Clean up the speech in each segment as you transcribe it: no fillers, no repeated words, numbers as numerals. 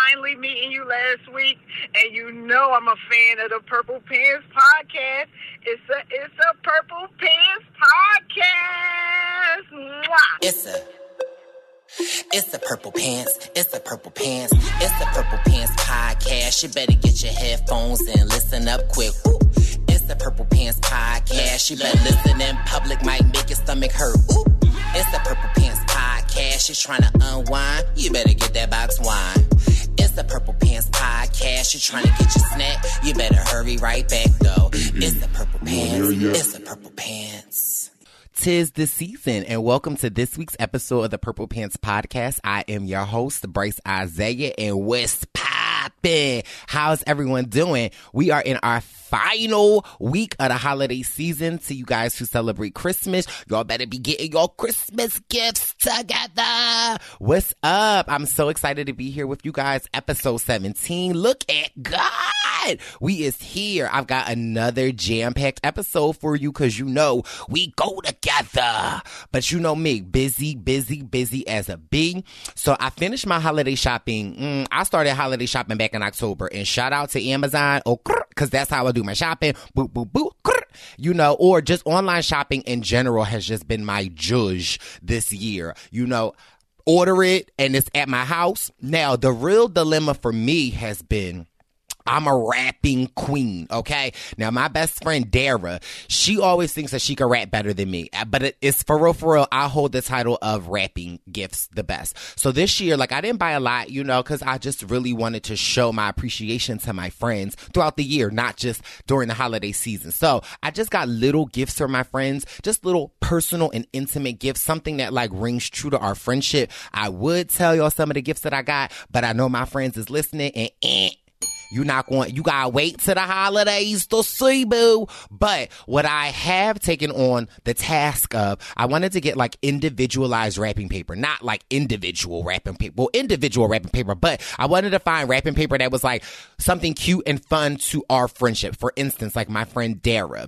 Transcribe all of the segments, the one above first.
finally meeting you last week, and you know I'm a fan of the Purple Pants Podcast. It's a Purple Pants Podcast. Mwah. It's the Purple Pants. It's the Purple Pants. It's the Purple Pants Podcast. You better get your headphones and listen up quick. Ooh. It's the Purple Pants Podcast. You better listen in public, might make your stomach hurt. Ooh. It's the Purple Pants Podcast. You're trying to unwind, you better get that box wine. It's the Purple Pants Podcast. You're trying to get your snack, you better hurry right back though. It's the Purple Pants. It's the Purple Pants. 'Tis the season, and welcome to this week's episode of the Purple Pants Podcast. I am your host, Bryce Isaiah, and what's poppin'? How's everyone doing? We are in our final week of the holiday season. To you guys who celebrate Christmas, y'all better be getting your Christmas gifts together. What's up? I'm so excited to be here with you guys. Episode 17. Look at God. We is here. I've got another jam-packed episode for you because you know we go together. But you know me, busy as a bee. So I finished my holiday shopping. I started holiday shopping back in October, and shout out to Amazon, because that's how I do my shopping. Boop, boop, boop. You know, or just online shopping in general has just been my judge this year. You know, order it and it's at my house. Now, the real dilemma for me has been, I'm a rapping queen, okay? Now, my best friend, Dara, she always thinks that she can rap better than me. But it's for real, I hold the title of rapping gifts the best. So this year, I didn't buy a lot, you know, because I just really wanted to show my appreciation to my friends throughout the year, not just during the holiday season. So I just got little gifts for my friends, just little personal and intimate gifts, something that rings true to our friendship. I would tell y'all some of the gifts that I got, but I know my friends is listening, and you gotta wait till the holidays to see, boo. But what I have taken on the task of, I wanted to get individualized wrapping paper, not individual wrapping paper. Well, individual wrapping paper, but I wanted to find wrapping paper that was something cute and fun to our friendship. For instance, my friend Dara.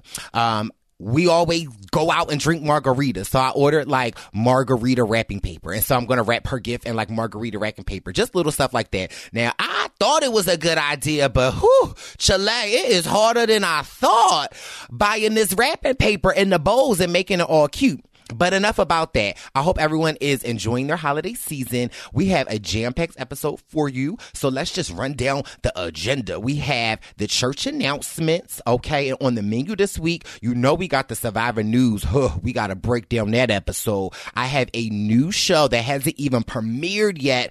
We always go out and drink margaritas. So I ordered margarita wrapping paper. And so I'm going to wrap her gift in margarita wrapping paper. Just little stuff like that. Now, I thought it was a good idea, but Chile, it is harder than I thought buying this wrapping paper in the bowls and making it all cute. But enough about that. I hope everyone is enjoying their holiday season. We have a jam-packed episode for you. So let's just run down the agenda. We have the church announcements, okay? And on the menu this week, you know we got the Survivor news. We got to break down that episode. I have a new show that hasn't even premiered yet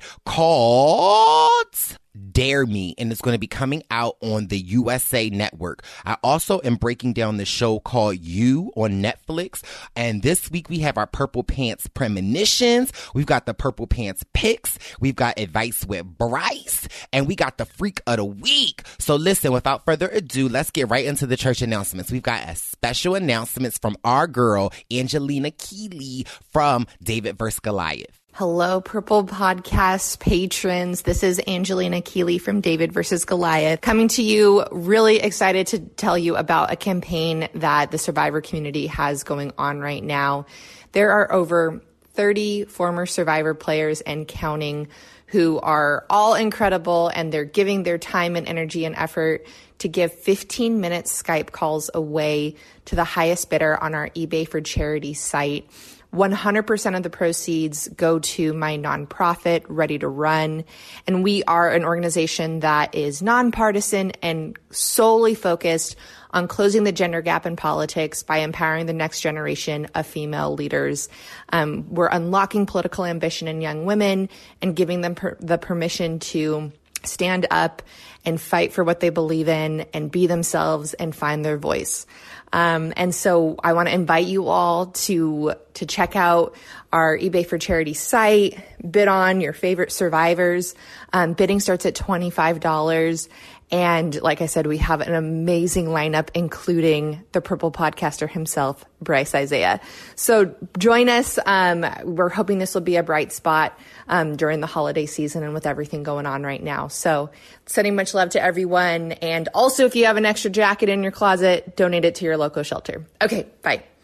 called Dare Me, and it's going to be coming out on the USA Network. I also am breaking down the show called You on Netflix, and this week we have our Purple Pants Premonitions, we've got the Purple Pants Picks, we've got Advice with Bryce, and we got the Freak of the Week. So listen, without further ado, let's get right into the church announcements. We've got a special announcements from our girl, Angelina Keeley from David vs. Goliath. Hello, Purple Podcast patrons. This is Angelina Keeley from David vs. Goliath, coming to you, really excited to tell you about a campaign that the Survivor community has going on right now. There are over 30 former Survivor players and counting who are all incredible, and they're giving their time and energy and effort to give 15-minute Skype calls away to the highest bidder on our eBay for Charity site. 100% of the proceeds go to my nonprofit, Ready to Run. And we are an organization that is nonpartisan and solely focused on closing the gender gap in politics by empowering the next generation of female leaders. We're unlocking political ambition in young women and giving them the permission to stand up and fight for what they believe in and be themselves and find their voice. And so I want to invite you all to check out our eBay for Charity site, bid on your favorite survivors. Bidding starts at $25. And like I said, we have an amazing lineup, including the Purple podcaster himself, Bryce Isaiah. So join us. We're hoping this will be a bright spot during the holiday season and with everything going on right now. So sending much love to everyone. And also, if you have an extra jacket in your closet, donate it to your local shelter. Okay, bye.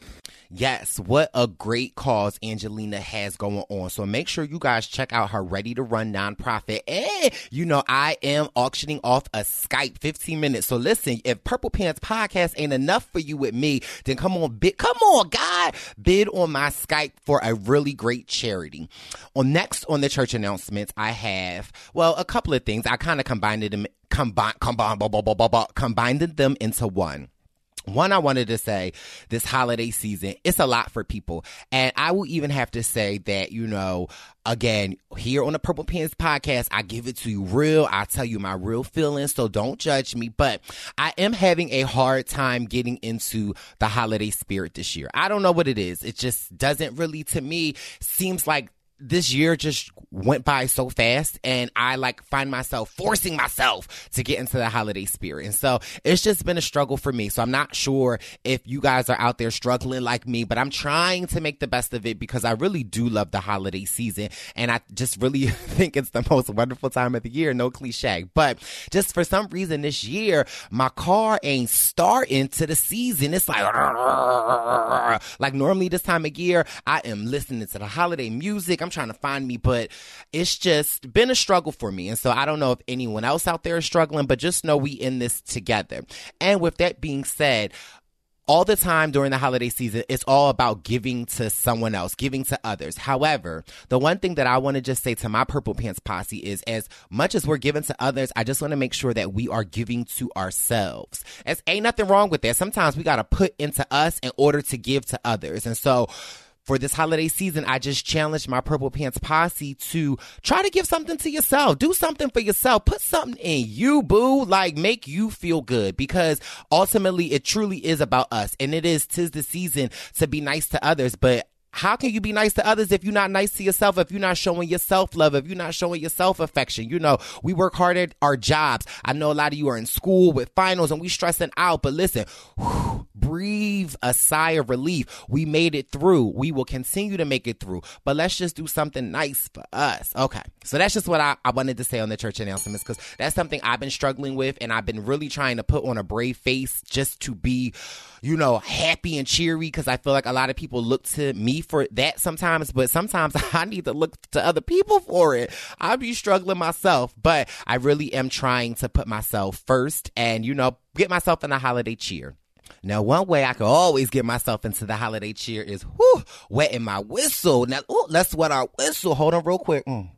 Yes, what a great cause Angelina has going on. So make sure you guys check out her Ready to Run nonprofit. And, I am auctioning off a Skype 15 minutes. So listen, if Purple Pants Podcast ain't enough for you with me, then come on, God, bid on my Skype for a really great charity. Next on the church announcements, I have, a couple of things. I kind of combined them into one. One, I wanted to say this holiday season, it's a lot for people. And I will even have to say that, again, here on the Purple Pants Podcast, I give it to you real. I tell you my real feelings, so don't judge me. But I am having a hard time getting into the holiday spirit this year. I don't know what it is. It just doesn't really, to me, seems like this year just went by so fast, and I find myself forcing myself to get into the holiday spirit. And so it's just been a struggle for me. So I'm not sure if you guys are out there struggling like me, but I'm trying to make the best of it because I really do love the holiday season. And I just really think it's the most wonderful time of the year. No cliche, but just for some reason this year, my car ain't starting to the season. It's like normally this time of year, I am listening to the holiday music. I'm trying to find me, but it's just been a struggle for me. And so I don't know if anyone else out there is struggling, but just know we in this together. And with that being said, all the time during the holiday season, it's all about giving to someone else, giving to others. However, the one thing that I want to just say to my Purple Pants posse is as much as we're giving to others, I just want to make sure that we are giving to ourselves. Ain't nothing wrong with that. Sometimes we got to put into us in order to give to others. And so for this holiday season, I just challenged my Purple Pants posse to try to give something to yourself. Do something for yourself. Put something in you, boo. Make you feel good, because ultimately it truly is about us. And tis the season to be nice to others. But how can you be nice to others if you're not nice to yourself, if you're not showing yourself love, if you're not showing yourself affection? We work hard at our jobs. I know a lot of you are in school with finals and we stressing out, but listen, breathe a sigh of relief. We made it through. We will continue to make it through, but let's just do something nice for us. Okay. So that's just what I wanted to say on the church announcements, because that's something I've been struggling with, and I've been really trying to put on a brave face just to be, happy and cheery, because I feel like a lot of people look to me for that sometimes, but sometimes I need to look to other people for it. I be struggling myself, but I really am trying to put myself first and, get myself in a holiday cheer. Now, one way I can always get myself into the holiday cheer is wetting my whistle. Now, let's wet our whistle. Hold on real quick. I'm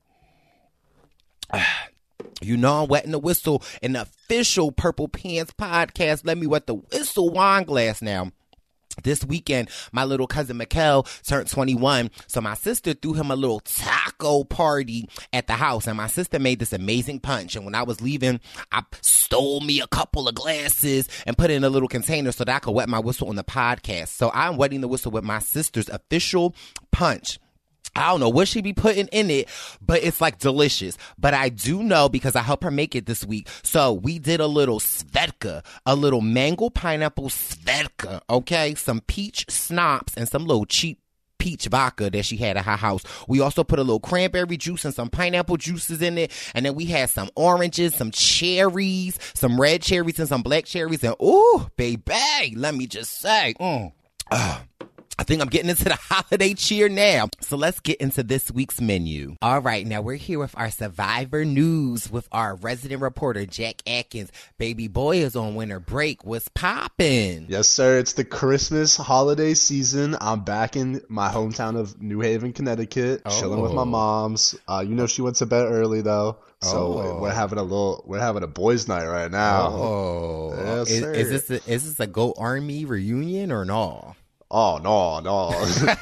wetting the whistle in the official Purple Pants Podcast. Let me wet the whistle wine glass now. This weekend, my little cousin Mikkel turned 21, so my sister threw him a little taco party at the house, and my sister made this amazing punch, and when I was leaving, I stole me a couple of glasses and put it in a little container so that I could wet my whistle on the podcast. So I'm wetting the whistle with my sister's official punch. I don't know what she be putting in it, but it's delicious. But I do know, because I helped her make it this week. So we did a little Svedka, a little mango pineapple Svedka, okay? Some peach schnapps and some little cheap peach vodka that she had at her house. We also put a little cranberry juice and some pineapple juices in it. And then we had some oranges, some cherries, some red cherries and some black cherries. And ooh, baby, let me just say, I think I'm getting into the holiday cheer now. So let's get into this week's menu. All right, now we're here with our Survivor news with our resident reporter, Jack Atkins. Baby boy is on winter break. What's poppin'? Yes, sir. It's the Christmas holiday season. I'm back in my hometown of New Haven, Connecticut, chilling with my moms. She went to bed early though. So we're having a boys' night right now. Oh, yes, is this a Go Army reunion or no? Oh, no.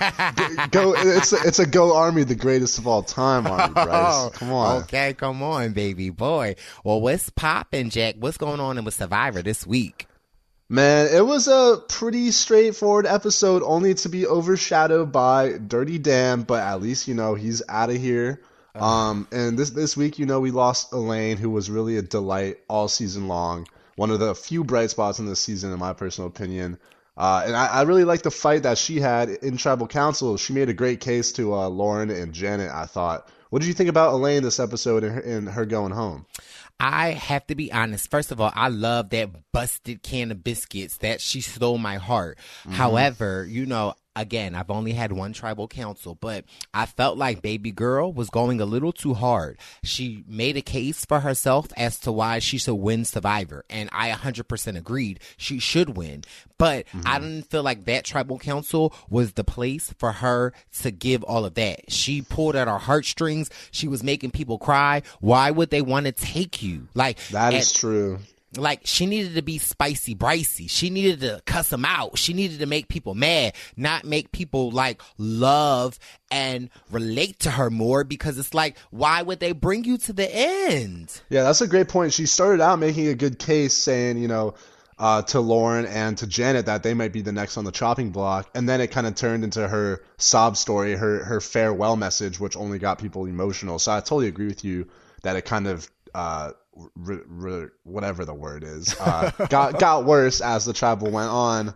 It's a Go Army, the greatest of all time, Army Bryce. Come on. Okay, come on, baby boy. Well, what's poppin', Jack? What's going on with Survivor this week? Man, it was a pretty straightforward episode, only to be overshadowed by Dirty Dan, but at least, he's out of here. And this week, we lost Elaine, who was really a delight all season long. One of the few bright spots in this season, in my personal opinion. And I really like the fight that she had in Tribal Council. She made a great case to Lauren and Janet, I thought. What did you think about Elaine this episode and her going home? I have to be honest. First of all, I love that busted can of biscuits. That she stole my heart. Mm-hmm. However, again, I've only had one tribal council, but I felt like Baby Girl was going a little too hard. She made a case for herself as to why she should win Survivor, and I 100% agreed she should win. But I didn't feel like that tribal council was the place for her to give all of that. She pulled at our heartstrings. She was making people cry. Why would they want to take you? Like, that is true. Like, she needed to be spicy bricey. She needed to cuss them out. She needed to make people mad, not make people like love and relate to her more, because it's like, why would they bring you to the end? Yeah, that's a great point. She started out making a good case saying, you know, to Lauren and to Janet that they might be the next on the chopping block. And then it kind of turned into her sob story, her farewell message, which only got people emotional. So I totally agree with you that it kind of, whatever the word is, got worse as the tribal went on.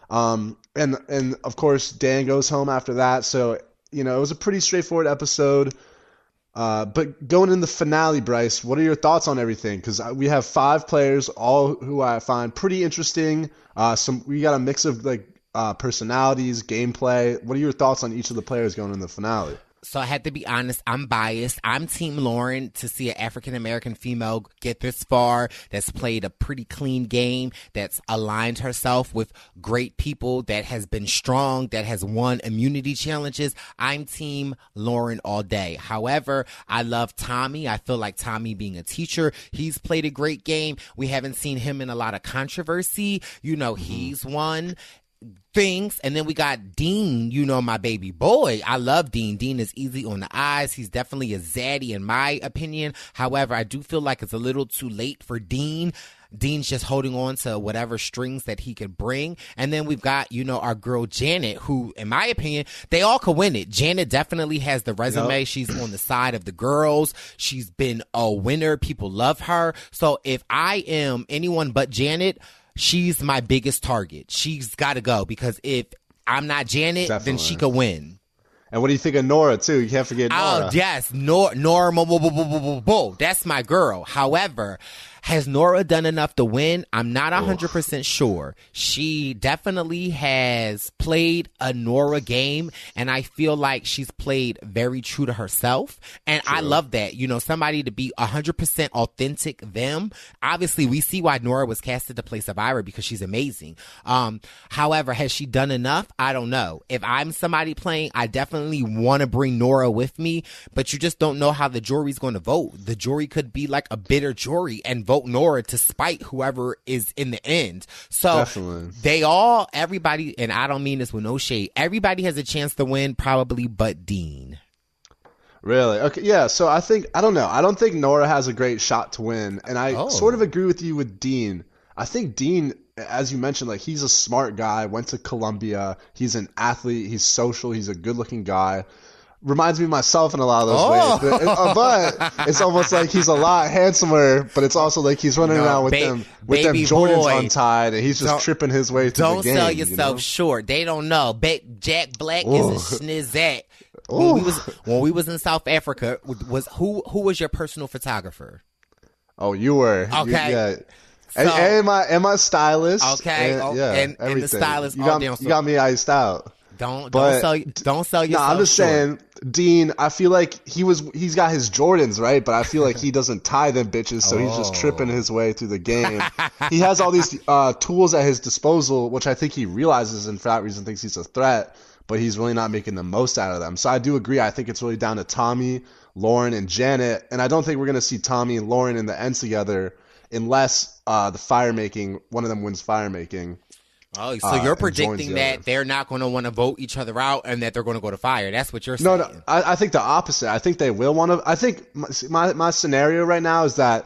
And of course, Dan goes home after that. So, you know, it was a pretty straightforward episode. But going in the finale, Bryce, what are your thoughts on everything? Because we have 5 players, all who I find pretty interesting. We got a mix of like personalities, gameplay. What are your thoughts on each of the players going in the finale? So I had to be honest, I'm biased. I'm Team Lauren to see an African-American female get this far, that's played a pretty clean game, that's aligned herself with great people, that has been strong, that has won immunity challenges. I'm Team Lauren all day. However, I love Tommy. I feel like Tommy being a teacher, he's played a great game. We haven't seen him in a lot of controversy. You know, he's won things. And then we got Dean, you know, my baby boy. I love Dean. Dean is easy on the eyes. He's definitely a zaddy in my opinion. However, I do feel like it's a little too late for Dean. Dean's just holding on to whatever strings that he could bring. And then we've got, you know, our girl Janet, who, in my opinion, they all could win it. Janet definitely has the resume. Yep. She's on the side of the girls. She's been a winner. People love her. So if I am anyone but Janet, she's my biggest target. She's got to go, because if I'm not Janet, then she could win. And what do you think of Nora, too? You can't forget Nora. Oh, yes. Nora, that's my girl. However, has Nora done enough to win? I'm not 100% sure. She definitely has played a Nora game, and I feel like she's played very true to herself. And I love that. You know, somebody to be 100% authentic them. Obviously, we see why Nora was casted to play Survivor, because she's amazing. However, has she done enough? I don't know. If I'm somebody playing, I definitely want to bring Nora with me, but you just don't know how the jury's going to vote. The jury could be like a bitter jury and vote Nora to spite whoever is in the end. So everybody, and I don't mean this with no shade, everybody has a chance to win, probably but Dean. Really? Okay, yeah, so I don't know. I don't think Nora has a great shot to win, and I sort of agree with you with Dean. I think Dean, as you mentioned, like, he's a smart guy, went to Columbia, he's an athlete, he's social, he's a good-looking guy. Reminds me of myself in a lot of those ways. But it's almost like he's a lot handsomer, but it's also like he's running around with them Jordans untied, and he's just tripping his way through the game. Don't sell yourself short. They don't know. Jack Black is a schnizzat. When we was in South Africa, who was your personal photographer? Oh, you were. Okay. So, and my stylist. Okay. And the stylist. You got me iced out. Don't sell yourself. No, I'm just saying, Dean, I feel like he's got his Jordans, right? But I feel like he doesn't tie them bitches, so he's just tripping his way through the game. He has all these tools at his disposal, which I think he realizes, and for that reason thinks he's a threat, but he's really not making the most out of them. So I do agree. I think it's really down to Tommy, Lauren, and Janet, and I don't think we're going to see Tommy and Lauren in the end together unless one of them wins fire making. Oh, so you're predicting that they're not going to want to vote each other out and that they're going to go to fire. That's what you're saying. No, I think the opposite. I think they will want to. I think my scenario right now is that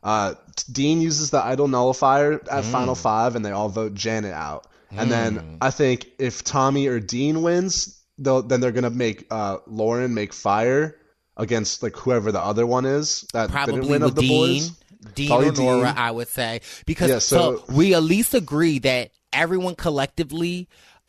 Dean uses the idol nullifier at Final 5 and they all vote Janet out. And then I think if Tommy or Dean wins, then they're going to make Lauren make fire against like whoever the other one is. That probably win of the Dean. boys. Dean Probably or Nora, Dean. I would say. Because so we at least agree that everyone collectively,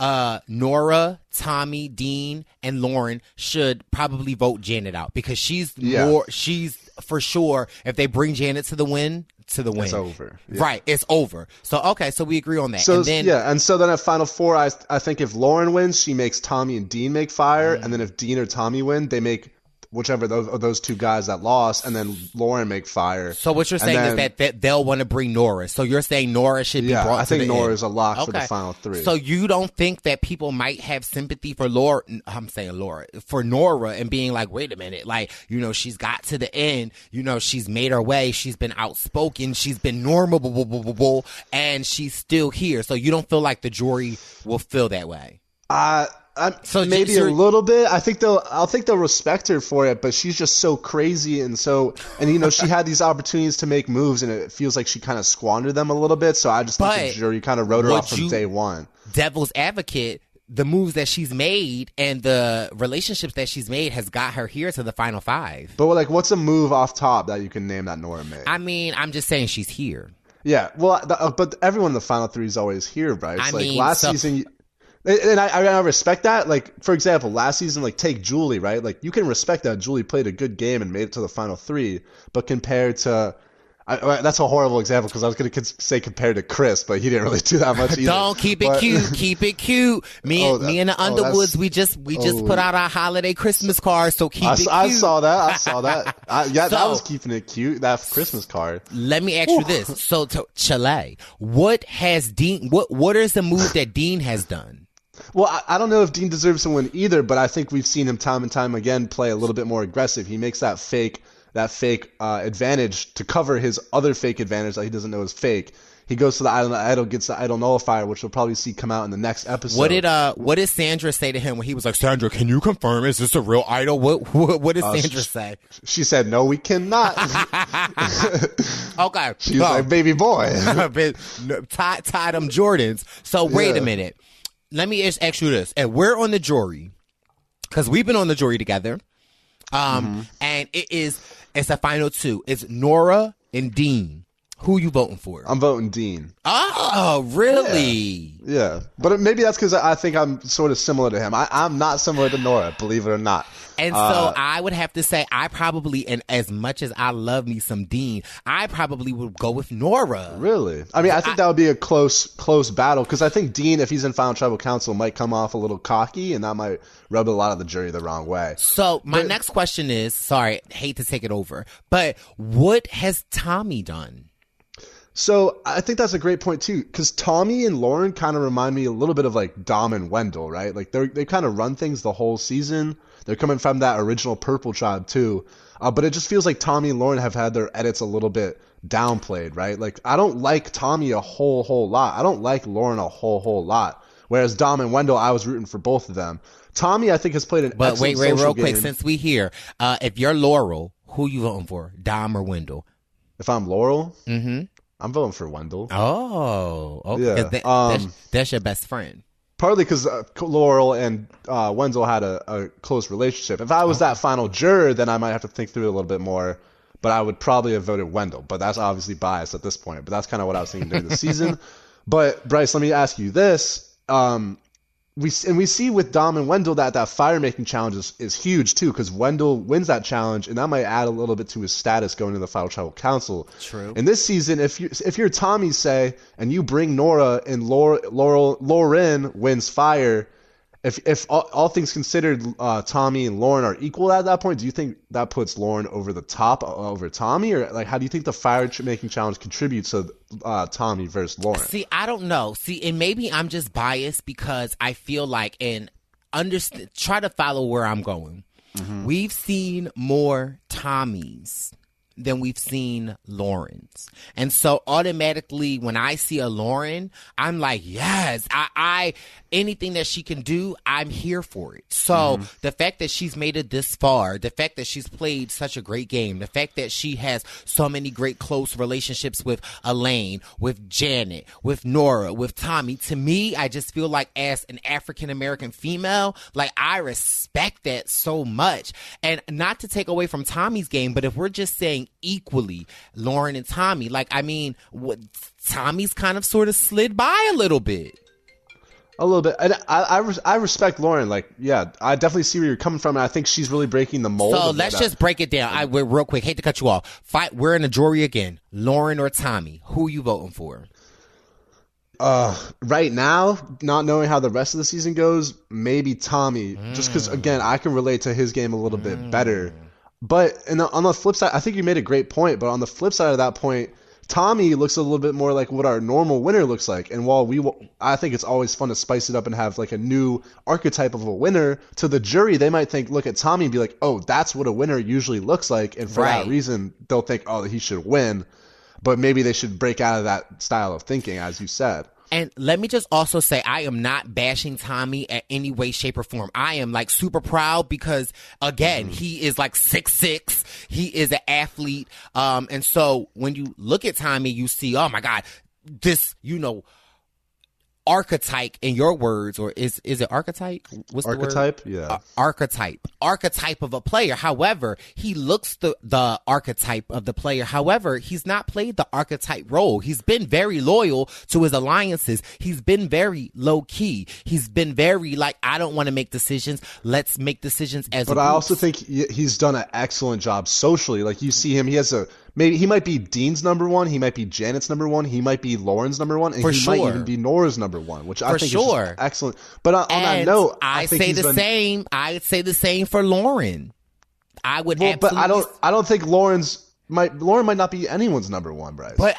Nora, Tommy, Dean, and Lauren should probably vote Janet out because she's for sure if they bring Janet to the win. It's over. Yeah. Right, it's over. So, okay, so we agree on that. So, and then at Final Four, I think if Lauren wins, she makes Tommy and Dean make fire, and then if Dean or Tommy win, they make whichever of those two guys that lost, and then Lauren make fire. So what you're saying is that they'll want to bring Nora. So you're saying Nora should be brought to the end. I think Nora is a lock for the Final Three. So you don't think that people might have sympathy for for Nora and being like, wait a minute, like, she's got to the end, she's made her way, she's been outspoken, she's been normal, and she's still here. So you don't feel like the jury will feel that way? So maybe a little bit. I think they'll respect her for it, but she's just so crazy and she had these opportunities to make moves, and it feels like she kind of squandered them a little bit. So I just think the jury kind of wrote her off from day one. Devil's advocate, the moves that she's made and the relationships that she's made has got her here to the Final Five. But what's a move off top that you can name that Nora made? I mean, I'm just saying she's here. Yeah, well, but everyone in the Final Three is always here, right? Last season. And I respect that. Like, for example, last season, take Julie, right? Like, you can respect that Julie played a good game and made it to the Final Three, but compared to that's a horrible example because I was going to say compared to Chris, but he didn't really do that much either. Don't keep it cute. Keep it cute. Me and the Underwoods, we just put out our holiday Christmas card, so keep it cute. I saw that. That was keeping it cute. That Christmas card. Let me ask you this. So, Chile, what is the move that Dean has done? Well, I don't know if Dean deserves to win either, but I think we've seen him time and time again play a little bit more aggressive. He makes that fake advantage to cover his other fake advantage that he doesn't know is fake. He goes to the idol, gets the idol nullifier, which we'll probably see come out in the next episode. What did Sandra say to him when he was like, Sandra, can you confirm? Is this a real idol? What did Sandra say? She said, no, we cannot. Okay. She's like, baby boy. tie them Jordans. So wait a minute. Let me ask you this. And we're on the jury because we've been on the jury together. And it's a final two. It's Nora and Dean. Who you voting for? I'm voting Dean. Oh, really? Yeah. But maybe that's because I think I'm sort of similar to him. I'm not similar to Nora, believe it or not. And so I would have to say I probably, and as much as I love me some Dean, I probably would go with Nora. Really? I mean, I think that would be a close battle because I think Dean, if he's in Final Tribal Council, might come off a little cocky, and that might rub a lot of the jury the wrong way. So my next question is, sorry, hate to take it over, but what has Tommy done? So I think that's a great point too, because Tommy and Lauren kind of remind me a little bit of like Dom and Wendell, right? Like they kind of run things the whole season. They're coming from that original Purple Tribe too, but it just feels like Tommy and Lauren have had their edits a little bit downplayed, right? Like I don't like Tommy a whole lot. I don't like Lauren a whole lot. Whereas Dom and Wendell, I was rooting for both of them. Tommy, I think, has played an excellent social game. But wait, real quick, since we here, if you're Laurel, who you voting for, Dom or Wendell? If I'm Laurel, I'm voting for Wendell. Oh, okay. Yeah. That's your best friend. Partly because Laurel and Wendell had a close relationship. If I was that final juror, then I might have to think through it a little bit more. But I would probably have voted Wendell. But that's obviously biased at this point. But that's kind of what I was thinking during the season. But Bryce, let me ask you this. We see with Dom and Wendell that fire making challenge is huge too, because Wendell wins that challenge, and that might add a little bit to his status going to the Final Tribal Council. True. In this season, if you're Tommy, say, and you bring Nora and Lauren wins fire, if all things considered, Tommy and Lauren are equal at that point, do you think that puts Lauren over the top over Tommy, or like how do you think the fire making challenge contributes to Tommy versus Lauren? See, I don't know. See, and maybe I'm just biased because I feel like try to follow where I'm going. Mm-hmm. We've seen more Tommies than we've seen Laurens. And so automatically when I see a Lauren, I'm like, yes, I anything that she can do, I'm here for it. So the fact that she's made it this far, the fact that she's played such a great game, the fact that she has so many great close relationships with Elaine, with Janet, with Nora, with Tommy, to me, I just feel like as an African-American female, like I respect that so much. And not to take away from Tommy's game, but if we're just saying equally, Lauren and Tommy, like, I mean, Tommy's kind of sort of slid by a little bit. A little bit. And I respect Lauren. Like, yeah, I definitely see where you're coming from. And I think she's really breaking the mold. So let's just break it down. Real quick, hate to cut you off. We're in a jury again. Lauren or Tommy? Who are you voting for? Right now, not knowing how the rest of the season goes, maybe Tommy. Just because, again, I can relate to his game a little bit better. But on the flip side, I think you made a great point. But on the flip side of that point, Tommy looks a little bit more like what our normal winner looks like. And while I think it's always fun to spice it up and have like a new archetype of a winner, to the jury, they might look at Tommy and be like, oh, that's what a winner usually looks like. And for that reason, they'll think, oh, he should win. But maybe they should break out of that style of thinking, as you said. And let me just also say, I am not bashing Tommy at any way, shape, or form. I am like super proud because, again, he is like 6'6". He is an athlete. And so when you look at Tommy, you see, oh my God, this, archetype in your words, or is it archetype? What's archetype? The word? Yeah. Archetype of a player. However, he looks the archetype of the player. However, he's not played the archetype role. He's been very loyal to his alliances. He's been very low key. He's been very like, I don't want to make decisions. Let's make decisions as But I also think he's done an excellent job socially. Like you see him, maybe he might be Dean's number one, he might be Janet's number one, he might be Lauren's number one, and might even be Nora's number one, which I think is just excellent. But on that note, I say the same. I'd say the same for Lauren. I would but I don't think Lauren might not be anyone's number one, Bryce. But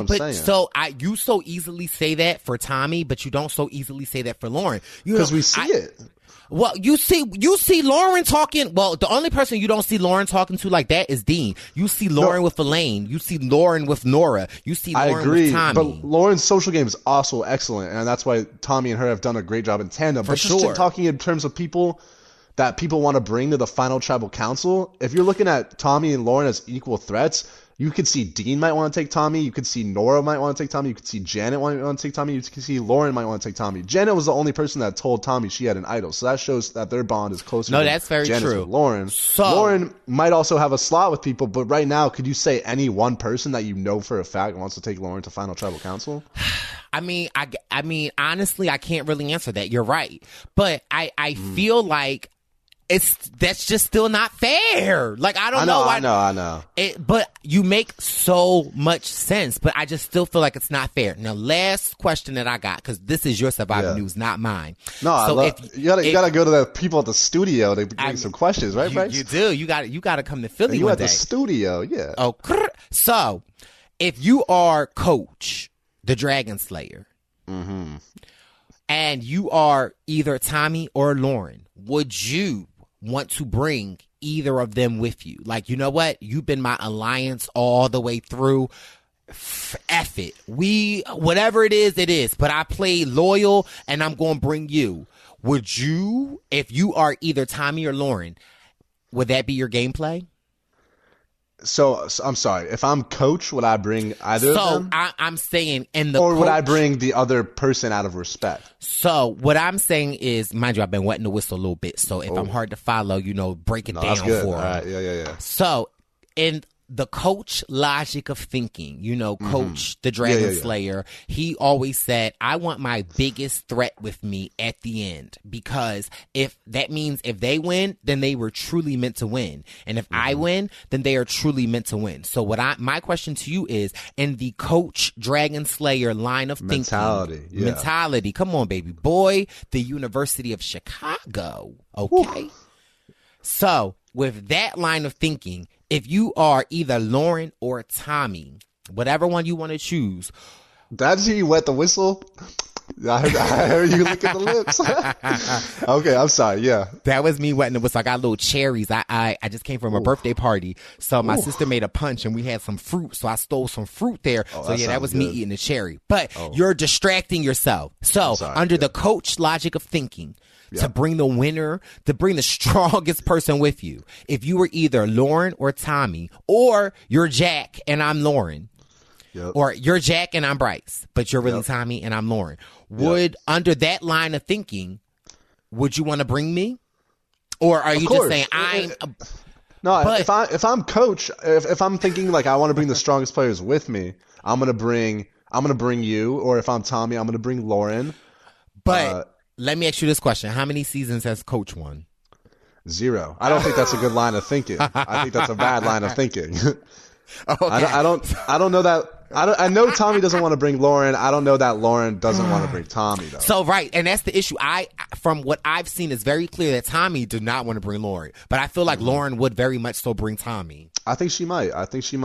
you so easily say that for Tommy, but you don't so easily say that for Lauren. Because we see it. Well, you see Lauren talking. Well, the only person you don't see Lauren talking to like that is Dean. You see Lauren with Elaine. You see Lauren with Nora. You see Lauren with Tommy. But Lauren's social game is also excellent, and that's why Tommy and her have done a great job in tandem. But just talking in terms of people that people want to bring to the final tribal council, if you're looking at Tommy and Lauren as equal threats, you could see Dean might want to take Tommy. You could see Nora might want to take Tommy. You could see Janet might want to take Tommy. You could see Lauren might want to take Tommy. Janet was the only person that told Tommy she had an idol. So that shows that their bond is closer. No, that's very Janet's true. With Lauren. Lauren might also have a slot with people, but right now, could you say any one person that you know for a fact wants to take Lauren to final tribal council? I mean, honestly, I can't really answer that. You're right. But I feel like that's just still not fair. Like, I don't know. I know. But you make so much sense, but I just still feel like it's not fair. Now, last question that I got, because this is your Survivor News, not mine. No, so you gotta go to the people at the studio to bring some questions, right, Bryce? You do. You gotta come to Philly you one at day. The studio, yeah. Oh, so if you are Coach, the Dragon Slayer, and you are either Tommy or Lauren, would you want to bring either of them with you? Like, you know what? You've been my alliance all the way through. F it. Whatever it is. But I play loyal, and I'm going to bring you. Would you, if you are either Tommy or Lauren, would that be your gameplay? So I'm sorry. If I'm Coach, would I bring either of them? So I'm saying would I bring the other person out of respect? So what I'm saying is, mind you, I've been wetting the whistle a little bit. So if I'm hard to follow, break it down that's good. for All right. Yeah. So in the Coach logic of thinking, Coach, the Dragon Slayer, he always said, I want my biggest threat with me at the end, because if that means if they win, then they were truly meant to win. And if I win, then they are truly meant to win. So my question to you is, in the Coach Dragon Slayer line of thinking, mentality, come on, baby boy, the University of Chicago. Okay. So with that line of thinking, if you are either Lauren or Tommy, whatever one you want to choose. That's you wet the whistle? I heard you licking the lips. Okay, I'm sorry. Yeah. That was me wetting the whistle. I got little cherries. I just came from a birthday party. So my sister made a punch and we had some fruit. So I stole some fruit there. So that was me eating the cherry. But you're distracting yourself. So under the Coach logic of thinking, to bring the winner, to bring the strongest person with you, if you were either Lauren or Tommy, or you're Jack and I'm Lauren, or you're Jack and I'm Bryce, but you're really Tommy and I'm Lauren, under that line of thinking, would you want to bring me? Or are you just saying if I'm Coach, if I'm thinking like I want to bring the strongest players with me, I'm gonna bring you, or if I'm Tommy, I'm gonna bring Lauren. But let me ask you this question. How many seasons has Coach won? 0. I don't think that's a good line of thinking. I think that's a bad line of thinking. Okay. I don't know that. I know Tommy doesn't want to bring Lauren. I don't know that Lauren doesn't want to bring Tommy, though. So, right. And that's the issue. From what I've seen, it's very clear that Tommy did not want to bring Lauren. But I feel like Lauren would very much so bring Tommy. I think she might.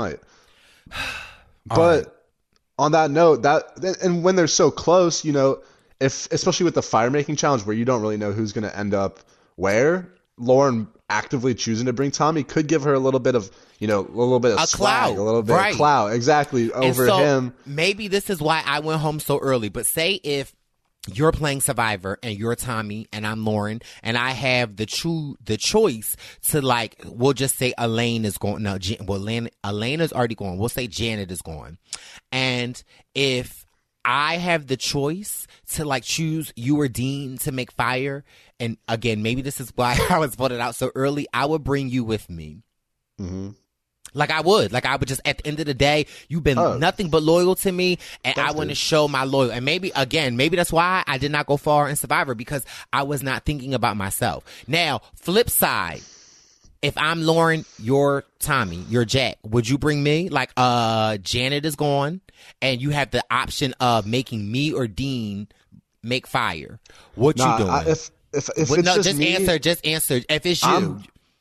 But on that note, and when they're so close, you know, especially with the fire making challenge where you don't really know who's going to end up where, Lauren actively choosing to bring Tommy could give her a little bit of, you know, a little bit of a swag, clout, a little bit of clout, exactly, over him. Maybe this is why I went home so early. But say if you're playing Survivor and you're Tommy and I'm Lauren and I have the choice to, like, we'll just say Elaine is going. No, Elaine is already going. We'll say Janet is going, and if I have the choice to, like, choose you or Dean to make fire. And again, maybe this is why I was voted out so early. I would bring you with me. Mm-hmm. Like I would just, at the end of the day, you've been nothing but loyal to me, and I want to show my loyalty. And maybe that's why I did not go far in Survivor, because I was not thinking about myself. Now, flip side, if I'm Lauren, you're Tommy, you're Jack, would you bring me? Like, Janet is gone, and you have the option of making me or Dean make fire. What you doing? If it's just me, just answer. If it's you,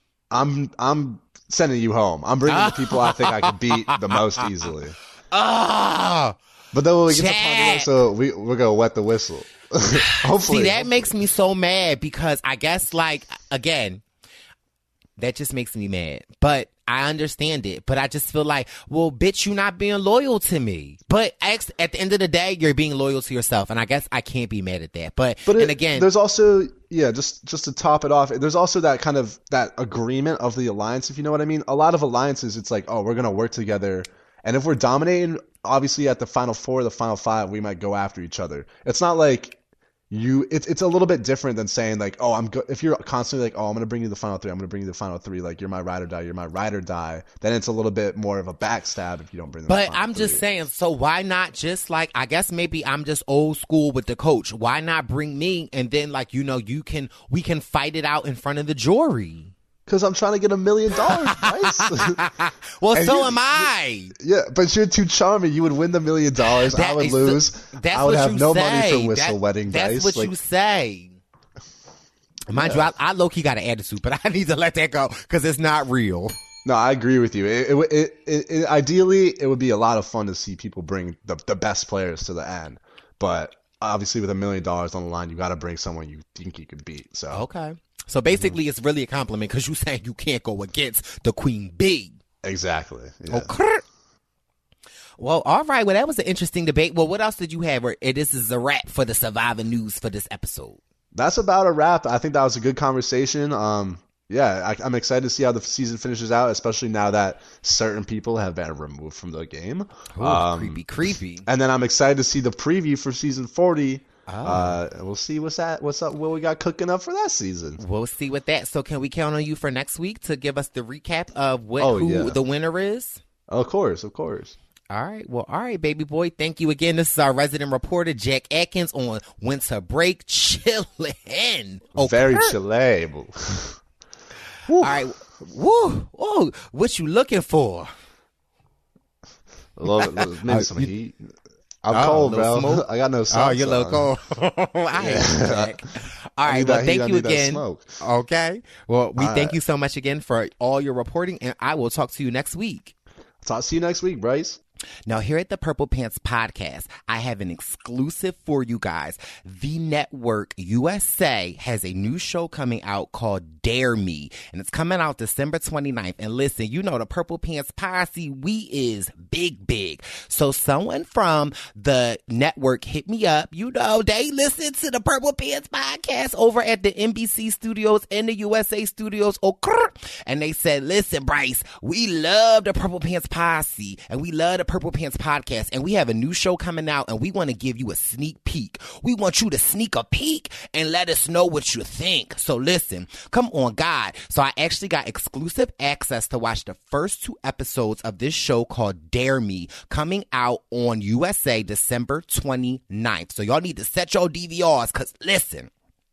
I'm sending you home. I'm bringing the people I think I could beat the most easily. But then when we get to Ponderosa, we're gonna wet the whistle. Hopefully. See, that makes me so mad, because I guess, like, again, that just makes me mad. But I understand it. But I just feel like, well, bitch, you not being loyal to me. But at the end of the day, you're being loyal to yourself. And I guess I can't be mad at that. But again, there's also, just to top it off, there's also that kind of that agreement of the alliance, if you know what I mean. A lot of alliances, it's like, oh, we're going to work together. And if we're dominating, obviously at the final 4, the final 5, we might go after each other. It's not like it's a little bit different than saying, like, oh, if you're constantly like, oh, I'm going to bring you the final 3, I'm going to bring you the final 3, like, you're my ride or die, then it's a little bit more of a backstab if you don't bring them. But I'm just saying, so why not just, like, I guess maybe I'm just old school with the coach. Why not bring me, and then, like, you know, we can fight it out in front of the jury? Because I'm trying to get $1 million, Bryce. Well, so am I. Yeah, but you're too charming. You would win the $1 million. I would lose. I would have no money for whistle wedding dice. That's what you say. Mind you, I low-key got an attitude, but I need to let that go because it's not real. No, I agree with you. Ideally, it would be a lot of fun to see people bring the best players to the end. But obviously, with $1 million on the line, you got to bring someone you think you could beat. So okay. So basically, it's really a compliment because you're saying you can't go against the Queen Bee. Exactly. Yeah. Okay. Well, all right. Well, that was an interesting debate. Well, what else did you have? This is a wrap for the Survivor news for this episode. That's about a wrap. I think that was a good conversation. I'm excited to see how the season finishes out, especially now that certain people have been removed from the game. Ooh, creepy. And then I'm excited to see the preview for season 40. We'll see what's up, what we got cooking up for that season. We'll see what that. So can we count on you for next week to give us the recap of who the winner is? Of course. All right. Well, all right, baby boy. Thank you again. This is our resident reporter, Jack Atkins, on winter break, chilling. Very chillable. All right. Woo. Oh, what you looking for? Maybe some heat. I'm cold, bro. Smoke? I got no socks. Oh, you're a little cold. I hate Jack. All right. Well, thank you again. Okay. Well, we thank you so much again for all your reporting, and I will talk to you next week. Talk to you next week, Bryce. Now, here at the Purple Pants Podcast, I have an exclusive for you guys. The Network USA has a new show coming out called Dare Me, and it's coming out December 29th. And listen, you know the Purple Pants Posse, we is big. So someone from the network hit me up. You know, they listen to the Purple Pants Podcast over at the NBC studios and the USA studios. And they said, listen, Bryce, we love the Purple Pants Posse, and we love the Purple Pants Podcast, and we have a new show coming out, and we want to give you a sneak peek. We want you to sneak a peek and let us know what you think. So listen, come on, God. So I actually got exclusive access to watch the first 2 episodes of this show called Dare Me, coming out on USA December 29th. So y'all need to set your DVRs, because listen,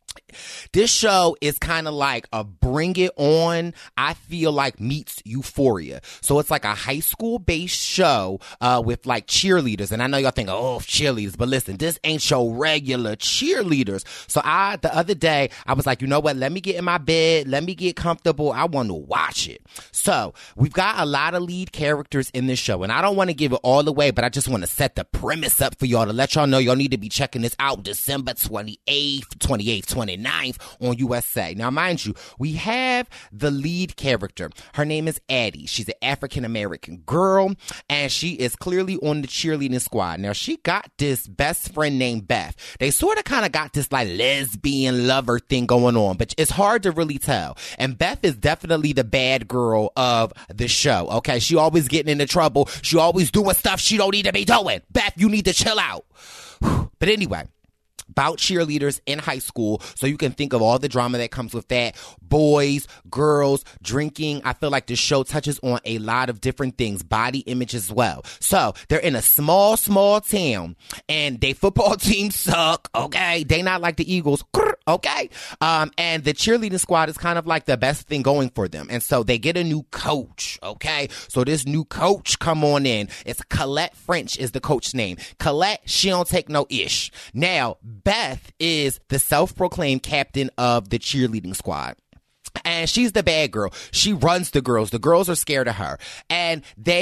this show is kind of like a Bring It On, I feel like, meets Euphoria. So it's like a high school based show with like cheerleaders. And I know y'all think, oh, cheerleaders, but listen, this ain't your regular cheerleaders. So the other day, I was like, you know what? Let me get in my bed. Let me get comfortable. I want to watch it. So we've got a lot of lead characters in this show, and I don't want to give it all away, but I just want to set the premise up for y'all to let y'all know y'all need to be checking this out December 28th, 29th on USA. Now, mind you, we have the lead character. Her name is Addie. She's an African-American girl, and she is clearly on the cheerleading squad. Now, she got this best friend named Beth. They sort of kind of got this like lesbian lover thing going on, but it's hard to really tell. And Beth is definitely the bad girl of the show, okay? She always getting into trouble. She always doing stuff she don't need to be doing. Beth, you need to chill out. But anyway, about cheerleaders in high school, so you can think of all the drama that comes with that. Boys, girls, drinking. I feel like this show touches on a lot of different things, body image as well. So they're in a small town, and they football team suck, okay? They not like the Eagles, okay? And the cheerleading squad is kind of like the best thing going for them. And so they get a new coach, okay? So this new coach come on in. It's Colette French is the coach's name. Colette, she don't take no ish. Now, Beth is the self-proclaimed captain of the cheerleading squad. And she's the bad girl. She runs the girls. The girls are scared of her. And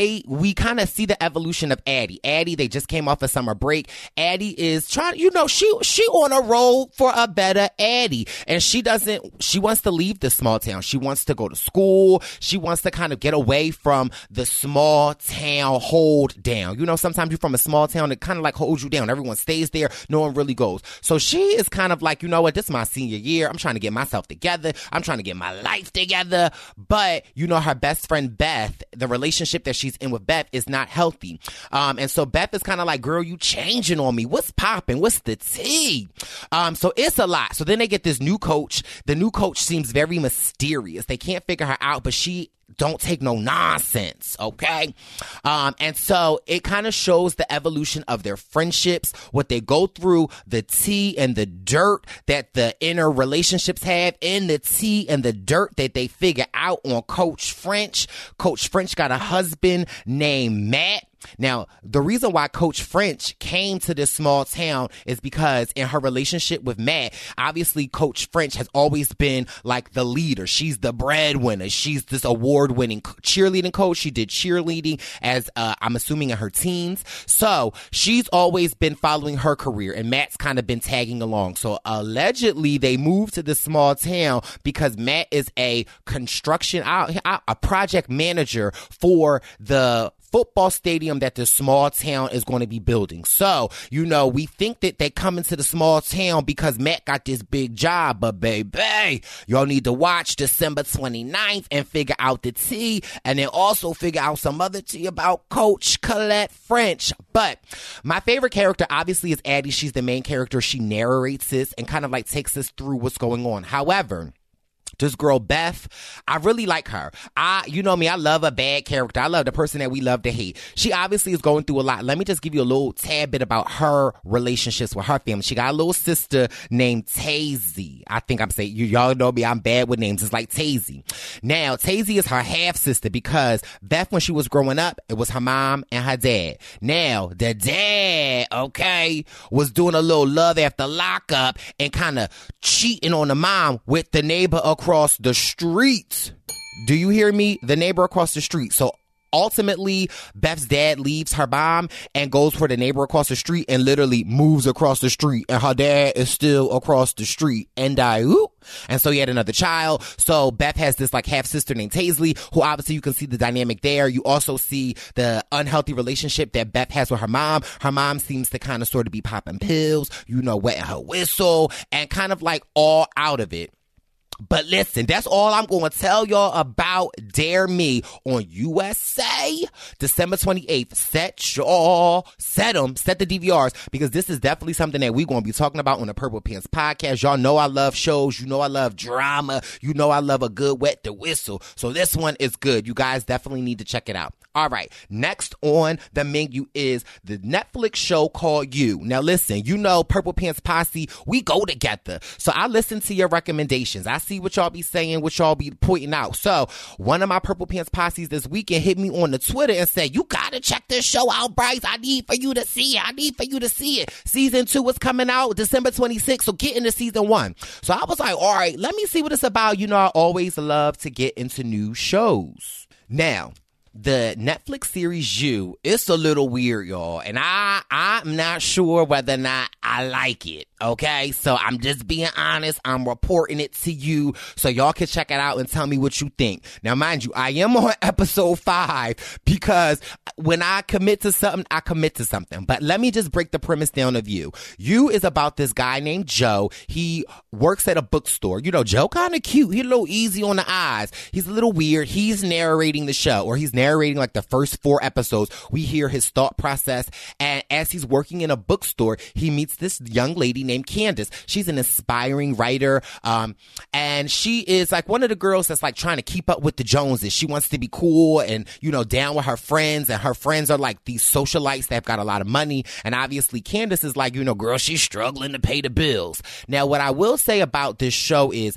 we kind of see the evolution of Addie. Addie, they just came off a summer break. Addie is trying, she on a roll for a better Addie. And she wants to leave the small town. She wants to go to school. She wants to kind of get away from the small town hold down. Sometimes you're from a small town that kind of like holds you down. Everyone stays there. No one really goes. So she is kind of like, you know what? This is my senior year. I'm trying to get myself together. I'm trying to get my life together. But her best friend Beth, the relationship that she's in with Beth is not healthy. And so Beth is kind of like, girl, you changing on me. What's popping? What's the tea? So it's a lot. So then they get this new coach. The new coach seems very mysterious. They can't figure her out, but she don't take no nonsense, okay? And so it kind of shows the evolution of their friendships, what they go through, the tea and the dirt that the inner relationships have, and the tea and the dirt that they figure out on Coach French. Coach French got a husband named Matt. Now, the reason why Coach French came to this small town is because in her relationship with Matt, obviously Coach French has always been like the leader. She's the breadwinner. She's this award-winning cheerleading coach. She did cheerleading as, I'm assuming, in her teens. So she's always been following her career, and Matt's kind of been tagging along. So allegedly, they moved to this small town because Matt is a a project manager for the football stadium that the small town is going to be building. So, we think that they come into the small town because Matt got this big job, but baby, y'all need to watch December 29th and figure out the tea, and then also figure out some other tea about Coach Colette French. But my favorite character obviously is Addie. She's the main character. She narrates this and kind of like takes us through what's going on. However, this girl, Beth, I really like her. You know me, I love a bad character. I love the person that we love to hate. She obviously is going through a lot. Let me just give you a little tad bit about her relationships with her family. She got a little sister named Tazy. I think I'm saying, y'all know me, I'm bad with names. It's like Tazy. Now, Tazy is her half sister because Beth, when she was growing up, it was her mom and her dad. Now, the dad, okay, was doing a little love after lockup and kind of cheating on the mom with the neighbor across the street. Do you hear me? The neighbor across the street. So ultimately, Beth's dad leaves her mom and goes for the neighbor across the street and literally moves across the street. And her dad is still across the street. And so he had another child. So Beth has this like half sister named Taisley, who obviously you can see the dynamic there. You also see the unhealthy relationship that Beth has with her mom. Her mom seems to kind of sort of be popping pills, wetting her whistle, and kind of like all out of it. But listen, that's all I'm going to tell y'all about Dare Me on USA, December 28th. Set the DVRs, because this is definitely something that we're going to be talking about on the Purple Pants podcast. Y'all know I love shows. You know I love drama. You know I love a good wet the whistle. So this one is good. You guys definitely need to check it out. All right, next on the menu is the Netflix show called You. Now listen, you know Purple Pants Posse, we go together. So I listen to your recommendations. I see what y'all be saying, what y'all be pointing out. So one of my Purple Pants Posses this weekend hit me on the Twitter and said, you gotta check this show out, Bryce. I need for you to see it. Season 2 is coming out December 26th, so get into season 1. So I was like, all right, let me see what it's about. You know, I always love to get into new shows. Now, the Netflix series You, it's a little weird, y'all, and I'm not sure whether or not I like it, okay? So I'm just being honest. I'm reporting it to you so y'all can check it out and tell me what you think. Now, mind you, I am on episode 5 because when I commit to something, I commit to something. But let me just break the premise down of You. You is about this guy named Joe. He works at a bookstore. You know, Joe kind of cute. He's a little easy on the eyes. He's a little weird. He's narrating the show, or he's narrating like the first 4 episodes. We hear his thought process, and as he's working in a bookstore, he meets this young lady named Candace. She's an aspiring writer, and she is like one of the girls that's like trying to keep up with the Joneses. She wants to be cool and, you know, down with her friends, and her friends are like these socialites that have got a lot of money, and obviously Candace is like, you know, girl, she's struggling to pay the bills. Now, what I will say about this show is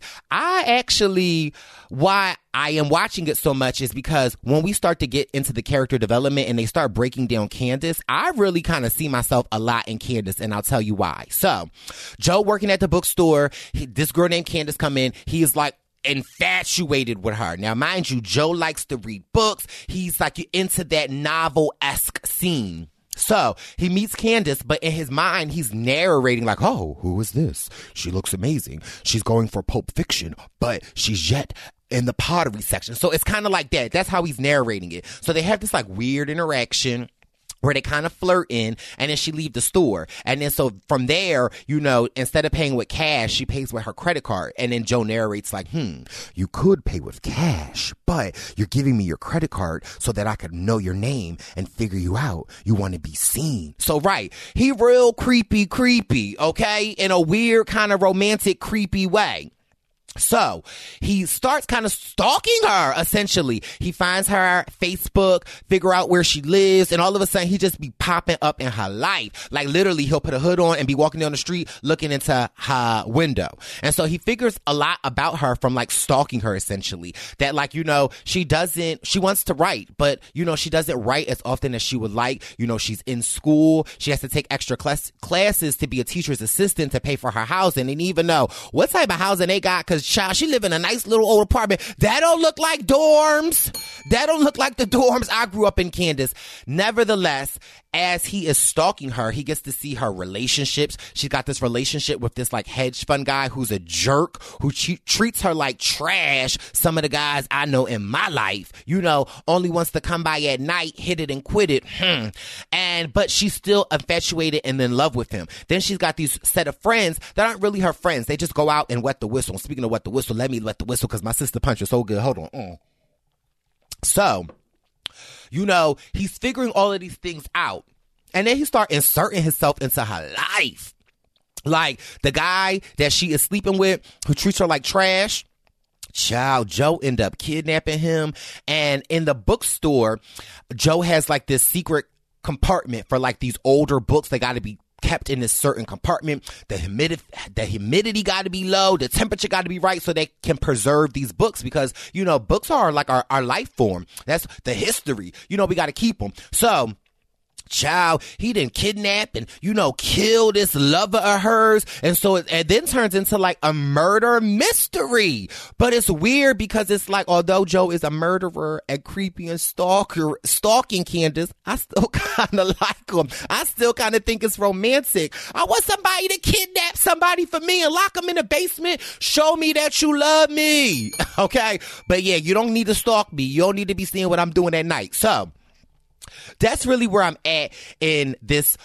why I am watching it so much is because when we start to get into the character development and they start breaking down Candace, I really kind of see myself a lot in Candace, and I'll tell you why. So, Joe working at the bookstore, this girl named Candace come in, he is like infatuated with her. Now, mind you, Joe likes to read books. He's like into that novel-esque scene. So he meets Candace, but in his mind, he's narrating like, oh, who is this? She looks amazing. She's going for Pulp Fiction, but she's yet in the pottery section. So it's kind of like that. That's how he's narrating it. So they have this like weird interaction where they kind of flirt in, and then she leaves the store. And then so from there, you know, instead of paying with cash, she pays with her credit card. And then Joe narrates like, you could pay with cash, but you're giving me your credit card so that I could know your name and figure you out. You want to be seen. So right, he real creepy, okay? In a weird kind of romantic, creepy way. So he starts kind of stalking her, essentially. He finds her Facebook, figure out where she lives, and all of a sudden he just be popping up in her life. Like literally he'll put a hood on and be walking down the street looking into her window. And so he figures a lot about her from like stalking her, essentially. That like, you know, she wants to write, but you know, she doesn't write as often as she would like. You know, she's in school. She has to take extra classes to be a teacher's assistant to pay for her housing. And even know what type of housing they got, because child, she live in a nice little old apartment. That don't look like dorms. That don't look like the dorms I grew up in, Candace. Nevertheless, as he is stalking her, he gets to see her relationships. She's got this relationship with this like hedge fund guy who's a jerk, who treats her like trash. Some of the guys I know in my life, you know, only wants to come by at night, hit it and quit it. But she's still infatuated and in love with him. Then she's got these set of friends that aren't really her friends. They just go out and wet the whistle. Speaking of wet the whistle, let me wet the whistle because my sister punch is so good. Hold on. So, you know, he's figuring all of these things out. And then he starts inserting himself into her life. Like the guy that she is sleeping with who treats her like trash. Child, Joe end up kidnapping him. And in the bookstore, Joe has like this secret compartment for like these older books. They got to be kept in this certain compartment. The humidity got to be low. The temperature got to be right so they can preserve these books, because, you know, books are like our life form. That's the history. You know, we got to keep them. So, child, he didn't kidnap and, you know, kill this lover of hers. And so it then turns into like a murder mystery. But it's weird because it's like, although Joe is a murderer and creepy and stalking Candace, I still kind of like him. I still kind of think it's romantic. I want somebody to kidnap somebody for me and lock them in the basement. Show me that you love me. Okay. But yeah, you don't need to stalk me. You don't need to be seeing what I'm doing at night. So that's really where I'm at in this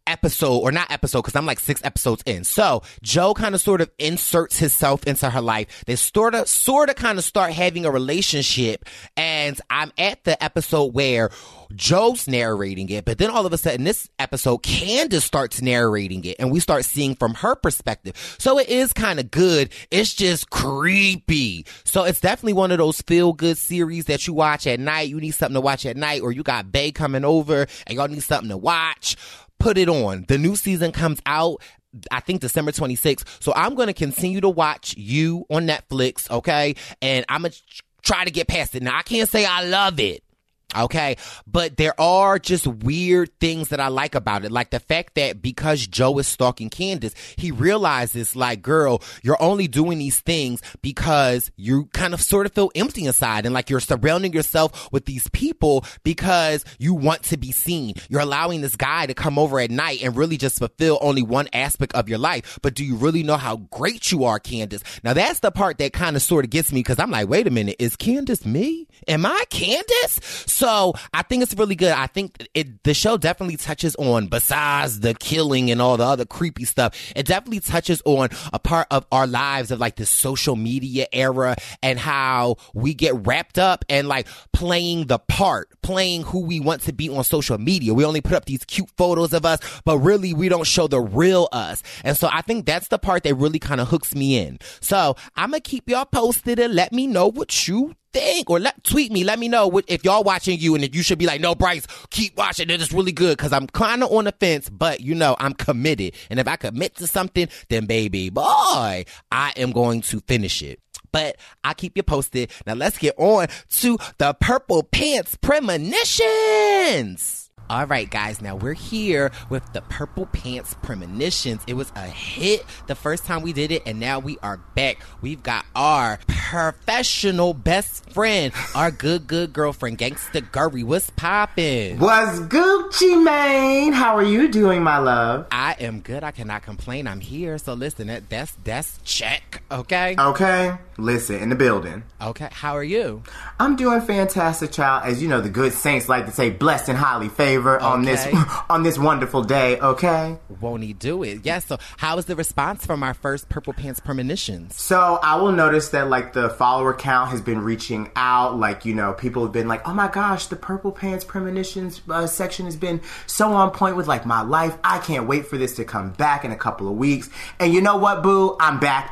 episode, or not episode, because I'm like 6 episodes in. So Joe kind of sort of inserts himself into her life. They sort of kind of start having a relationship, and I'm at the episode where Joe's narrating it, but then all of a sudden this episode, Candace starts narrating it, and we start seeing from her perspective. So it is kind of good. It's just creepy. So it's definitely one of those feel-good series that you watch at night. You need something to watch at night, or you got bae coming over and y'all need something to watch. Put it on. The new season comes out, I think, December 26th. So I'm going to continue to watch You on Netflix, okay? And I'm going to try to get past it. Now, I can't say I love it, okay? But there are just weird things that I like about it. Like the fact that because Joe is stalking Candace, he realizes, like, girl, you're only doing these things because you kind of sort of feel empty inside, and like you're surrounding yourself with these people because you want to be seen. You're allowing this guy to come over at night and really just fulfill only one aspect of your life. But do you really know how great you are, Candace? Now that's the part that kind of sort of gets me, because I'm like, wait a minute, is Candace me? Am I Candace? So I think it's really good. I think the show definitely touches on, besides the killing and all the other creepy stuff, it definitely touches on a part of our lives of like the social media era, and how we get wrapped up and like playing the part, playing who we want to be on social media. We only put up these cute photos of us, but really we don't show the real us. And so I think that's the part that really kind of hooks me in. So I'm going to keep y'all posted, and let me know what you think, or tweet me, let me know if y'all watching You, and if you should be like, no, Bryce, keep watching it, it's really good, because I'm kind of on the fence, but you know, I'm committed, and if I commit to something, then baby boy, I am going to finish it. But I'll keep you posted. Now let's get on to the Purple Pants Premonitions. All right, guys, now we're here with the Purple Pants Premonitions. It was a hit the first time we did it, and now we are back. We've got our professional best friend, our good girlfriend, Gangsta Gurry. What's poppin'? What's Gucci Mane? How are you doing, my love? I am good. I cannot complain. I'm here. So listen, that's check, okay? Okay. Listen, in the building. Okay. How are you? I'm doing fantastic, child. As you know, the good saints like to say, blessed and highly favored. On this wonderful day, okay? Won't he do it? Yes. So how was the response from our first Purple Pants Premonitions? So I will notice that like the follower count has been reaching out. Like, you know, people have been like, oh my gosh, the Purple Pants Premonitions section has been so on point with like my life. I can't wait for this to come back in a couple of weeks. And you know what, boo? I'm back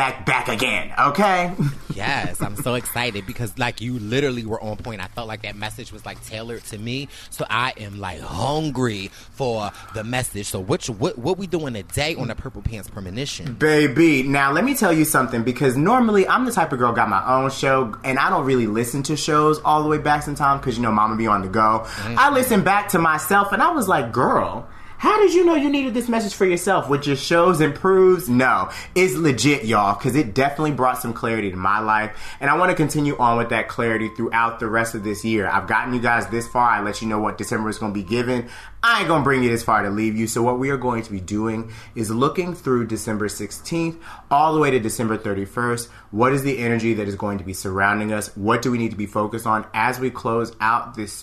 again, okay? Yes, I'm so excited because like you literally were on point. I felt like that message was like tailored to me. So I am like hungry for the message. So what we doing today on the Purple Pants Premonition? Baby, now let me tell you something, because normally I'm the type of girl got my own show, and I don't really listen to shows all the way back in time, because you know mama be on the go. Mm-hmm. I listen back to myself and I was like, girl, how did you know you needed this message for yourself? With your shows improves? No. It's legit, y'all, because it definitely brought some clarity to my life. And I want to continue on with that clarity throughout the rest of this year. I've gotten you guys this far. I let you know what December is going to be given. I ain't going to bring you this far to leave you. So what we are going to be doing is looking through December 16th all the way to December 31st. What is the energy that is going to be surrounding us? What do we need to be focused on as we close out this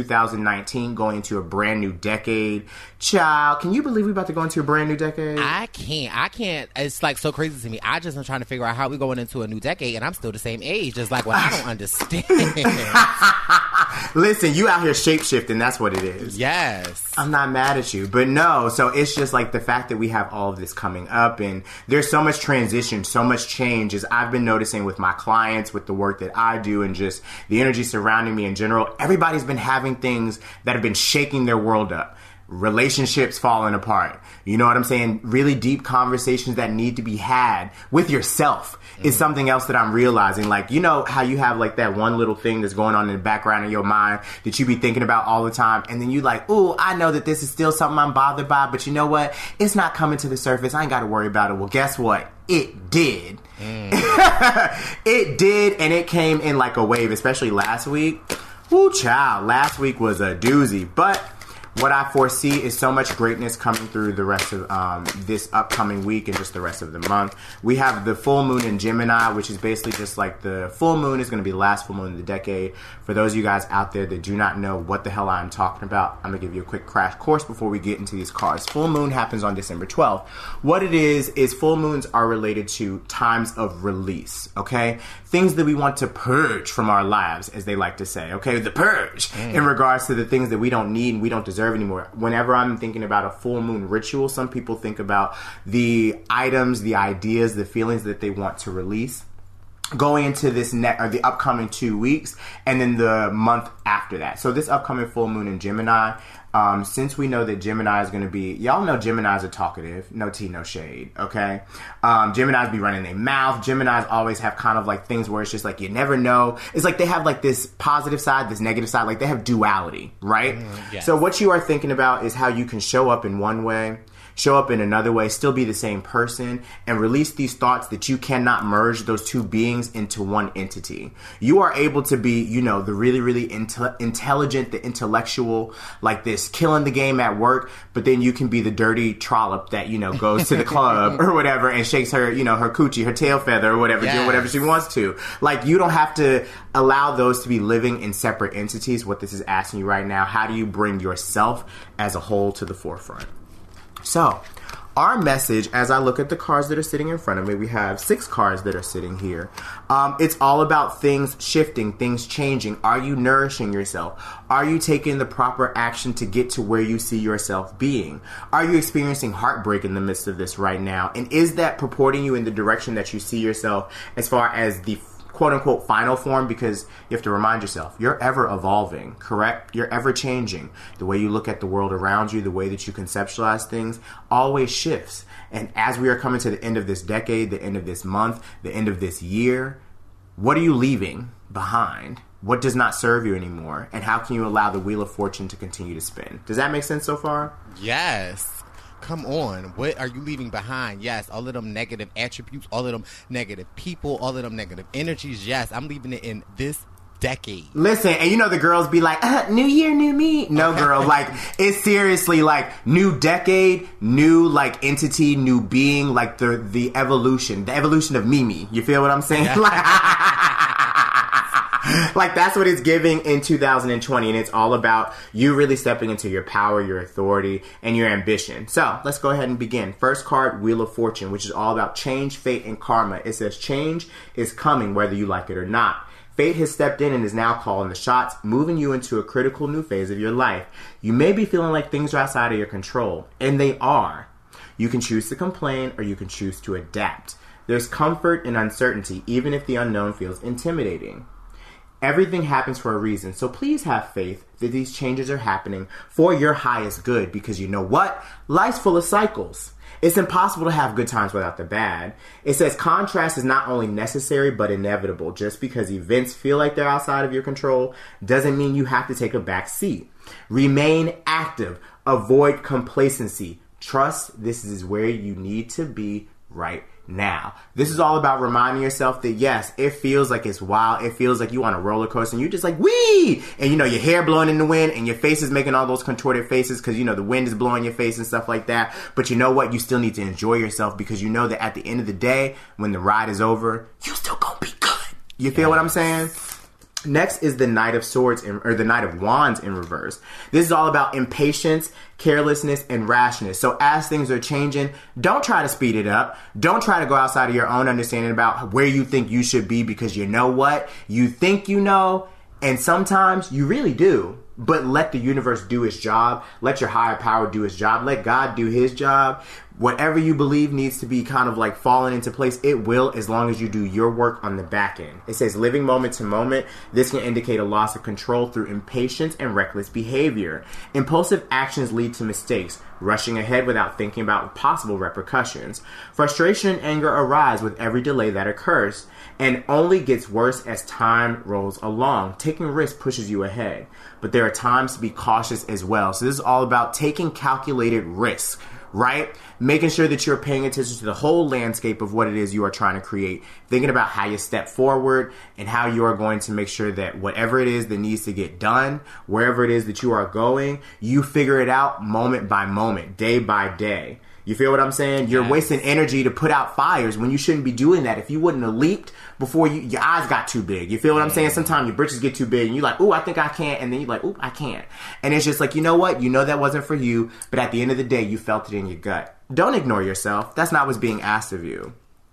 2019, going into a brand new decade? Child, can you believe we're about to go into a brand new decade? I can't. It's like so crazy to me. I just am trying to figure out how we're going into a new decade, and I'm still the same age. Just like, well, I don't understand. Listen, you out here shape-shifting. That's what it is. Yes. I'm not mad at you. But no, so it's just like the fact that we have all of this coming up, and there's so much transition, so much change, as I've been noticing with my clients, with the work that I do, and just the energy surrounding me in general. Everybody's been having things that have been shaking their world up. Relationships falling apart. You know what I'm saying? Really deep conversations that need to be had with yourself is something else that I'm realizing. Like, you know how you have like that one little thing that's going on in the background of your mind that you be thinking about all the time, and then you like, ooh, I know that this is still something I'm bothered by, but you know what? It's not coming to the surface. I ain't got to worry about it. Well, guess what? It did. It did, and it came in like a wave, especially last week. Woo, child. Last week was a doozy, but what I foresee is so much greatness coming through the rest of this upcoming week and just the rest of the month. We have the full moon in Gemini, which is basically just like the full moon is going to be the last full moon of the decade. For those of you guys out there that do not know what the hell I'm talking about, I'm going to give you a quick crash course before we get into these cards. Full moon happens on December 12th. What it is full moons are related to times of release, okay? Things that we want to purge from our lives, as they like to say, okay? The purge in regards to the things that we don't need and we don't deserve anymore. Whenever I'm thinking about a full moon ritual, some people think about the items, the ideas, the feelings that they want to release going into this the upcoming 2 weeks and then the month after that. So this upcoming full moon in Gemini, since we know that Gemini is going to be, y'all know Geminis are talkative, no tea, no shade, okay? Geminis be running their mouth. Geminis always have kind of like things where it's just like you never know. It's like they have like this positive side, this negative side, like they have duality, right? Yes. So what you are thinking about is how you can show up in one way, show up in another way, still be the same person, and release these thoughts that you cannot merge those two beings into one entity. You are able to be, you know, the really, really intelligent, the intellectual, like this, killing the game at work, but then you can be the dirty trollop that, you know, goes to the club or whatever and shakes her, you know, her coochie, her tail feather or whatever, doing whatever she wants to. Like, you don't have to allow those to be living in separate entities. What this is asking you right now, how do you bring yourself as a whole to the forefront? So, our message, as I look at the cards that are sitting in front of me, we have 6 cards that are sitting here. It's all about things shifting, things changing. Are you nourishing yourself? Are you taking the proper action to get to where you see yourself being? Are you experiencing heartbreak in the midst of this right now? And is that purporting you in the direction that you see yourself as far as the quote-unquote final form? Because you have to remind yourself, you're ever evolving, correct? You're ever changing. The way you look at the world around you, the way that you conceptualize things, always shifts. And as we are coming to the end of this decade, the end of this month, the end of this year, what are you leaving behind? What does not serve you anymore? And how can you allow the Wheel of Fortune to continue to spin? Does that make sense so far? Yes. Come on. What are you leaving behind? Yes. All of them negative attributes, all of them negative people, all of them negative energies. Yes. I'm leaving it in this decade. Listen, and you know the girls be like, new year, new me. No, girl. Like, it's seriously like new decade, new like entity, new being, like the evolution of Mimi. You feel what I'm saying? Yeah. Like, that's what it's giving in 2020, and it's all about you really stepping into your power, your authority, and your ambition. So, let's go ahead and begin. First card, Wheel of Fortune, which is all about change, fate, and karma. It says change is coming whether you like it or not. Fate has stepped in and is now calling the shots, moving you into a critical new phase of your life. You may be feeling like things are outside of your control, and they are. You can choose to complain, or you can choose to adapt. There's comfort in uncertainty, even if the unknown feels intimidating. Everything happens for a reason, so please have faith that these changes are happening for your highest good, because you know what? Life's full of cycles. It's impossible to have good times without the bad. It says contrast is not only necessary, but inevitable. Just because events feel like they're outside of your control doesn't mean you have to take a back seat. Remain active. Avoid complacency. Trust this is where you need to be right now. This is all about reminding yourself that yes, it feels like it's wild. It feels like you on a roller coaster and you're just like, wee! And you know, your hair blowing in the wind and your face is making all those contorted faces because you know the wind is blowing your face and stuff like that. But you know what? You still need to enjoy yourself because you know that at the end of the day, when the ride is over, you still gonna be good. You feel what I'm saying? Next is the Knight of Swords, or the Knight of Wands in reverse. This is all about impatience, carelessness, and rashness. So as things are changing, don't try to speed it up. Don't try to go outside of your own understanding about where you think you should be, because you know what? You think you know, and sometimes you really do. But let the universe do its job. Let your higher power do its job. Let God do his job. Whatever you believe needs to be kind of like falling into place, it will, as long as you do your work on the back end. It says living moment to moment. This can indicate a loss of control through impatience and reckless behavior. Impulsive actions lead to mistakes, rushing ahead without thinking about possible repercussions. Frustration and anger arise with every delay that occurs, and only gets worse as time rolls along. Taking risks pushes you ahead, but there are times to be cautious as well. So this is all about taking calculated risks. right? Making sure that you're paying attention to the whole landscape of what it is you are trying to create. Thinking about how you step forward and how you are going to make sure that whatever it is that needs to get done, wherever it is that you are going, you figure it out moment by moment, day by day. You feel what I'm saying? You're wasting energy to put out fires when you shouldn't be doing that. If you wouldn't have leaped before your eyes got too big. You feel what I'm saying? Sometimes your britches get too big and you're like, ooh, I think I can't. And then you're like, ooh, I can't. And it's just like, you know what? You know that wasn't for you. But at the end of the day, you felt it in your gut. Don't ignore yourself. That's not what's being asked of you.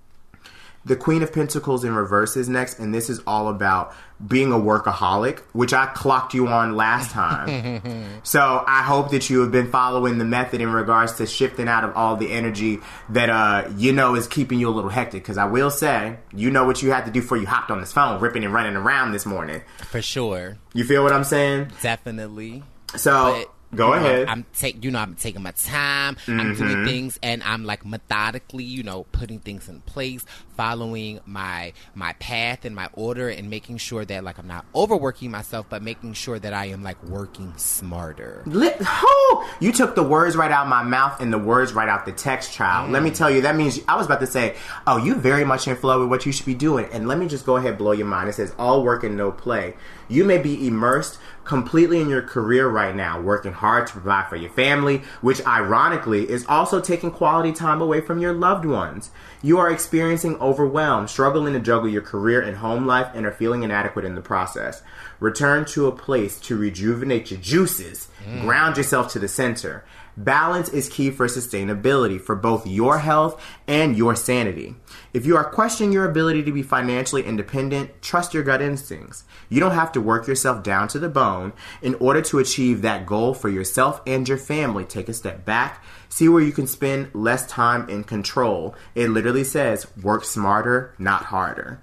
The Queen of Pentacles in reverse is next, and this is all about being a workaholic, which I clocked you on last time. So I hope that you have been following the method in regards to shifting out of all the energy that, is keeping you a little hectic. Because I will say, you know what you had to do before you hopped on this phone, ripping and running around this morning. For sure. You feel what I'm saying? Definitely. So... Go ahead. I'm taking my time. I'm doing things, and I'm like methodically, putting things in place, following my path and my order, and making sure that like I'm not overworking myself, but making sure that I am like working smarter. You took the words right out of my mouth and the words right out the text, child. Let me tell you, that means I was about to say, oh, you very much in flow with what you should be doing. And let me just go ahead and blow your mind. It says all work and no play. You may be immersed completely in your career right now, working hard to provide for your family, which ironically is also taking quality time away from your loved ones. You are experiencing overwhelm, struggling to juggle your career and home life, and are feeling inadequate in the process. Return to a place to rejuvenate your juices. Ground yourself to the center. Balance is key for sustainability for both your health and your sanity. If you are questioning your ability to be financially independent, trust your gut instincts. You don't have to work yourself down to the bone in order to achieve that goal for yourself and your family. Take a step back. See where you can spend less time in control. It literally says, work smarter, not harder.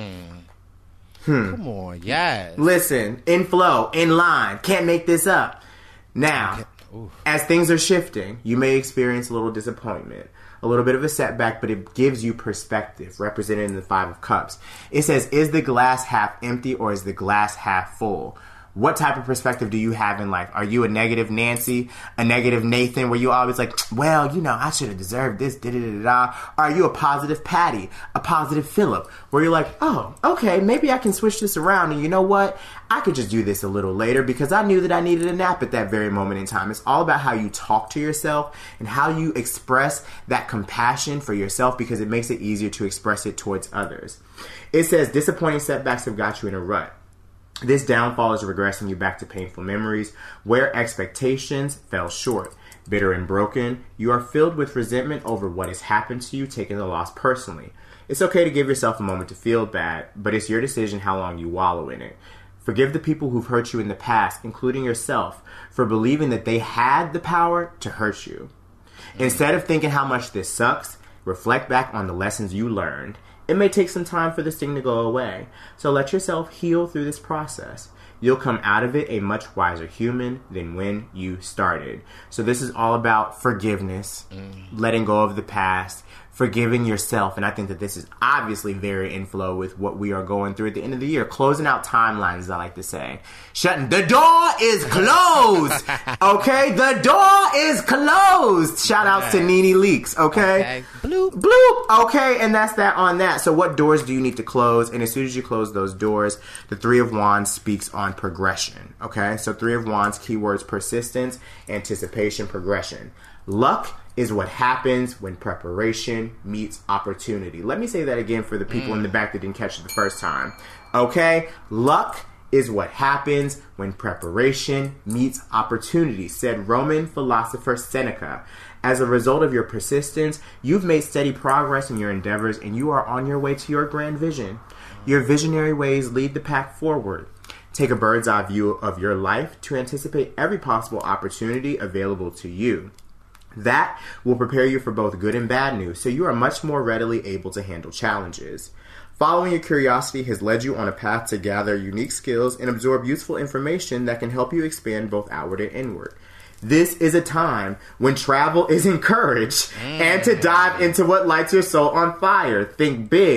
Come on, yes. Listen, in flow, in line. Can't make this up. Now, as things are shifting, you may experience a little disappointment, a little bit of a setback, but it gives you perspective, represented in the Five of Cups. It says, is the glass half empty or is the glass half full? What type of perspective do you have in life? Are you a negative Nancy, a negative Nathan, where you always like, well, I should have deserved this, da-da-da-da? Or are you a positive Patty, a positive Philip, where you're like, oh, okay, maybe I can switch this around, and you know what? I could just do this a little later because I knew that I needed a nap at that very moment in time. It's all about how you talk to yourself and how you express that compassion for yourself, because it makes it easier to express it towards others. It says, disappointing setbacks have got you in a rut. This downfall is regressing you back to painful memories where expectations fell short. Bitter and broken, you are filled with resentment over what has happened to you, taking the loss personally. It's okay to give yourself a moment to feel bad, but it's your decision how long you wallow in it. Forgive the people who've hurt you in the past, including yourself, for believing that they had the power to hurt you. Instead of thinking how much this sucks, reflect back on the lessons you learned. It may take some time for this thing to go away, so let yourself heal through this process. You'll come out of it a much wiser human than when you started. So this is all about forgiveness, letting go of the past, forgiving yourself. And I think that this is obviously very in flow with what we are going through at the end of the year. Closing out timelines, as I like to say. The door is closed. Okay? The door is closed. Shout outs to Nene Leakes. Okay? Bloop. Bloop. Okay? And that's that on that. So what doors do you need to close? And as soon as you close those doors, the Three of Wands speaks on progression. Okay? So Three of Wands, keywords: persistence, anticipation, progression. Luck is what happens when preparation meets opportunity. Let me say that again for the people in the back that didn't catch it the first time. Okay? Luck is what happens when preparation meets opportunity, said Roman philosopher Seneca. As a result of your persistence, you've made steady progress in your endeavors, and you are on your way to your grand vision. Your visionary ways lead the pack forward. Take a bird's eye view of your life to anticipate every possible opportunity available to you. That will prepare you for both good and bad news, so you are much more readily able to handle challenges. Following your curiosity has led you on a path to gather unique skills and absorb useful information that can help you expand both outward and inward. This is a time when travel is encouraged and to dive into what lights your soul on fire. Think big.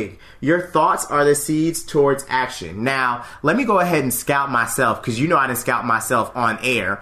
Your thoughts are the seeds towards action. Now, let me go ahead and scout myself, because you know I didn't scout myself on air.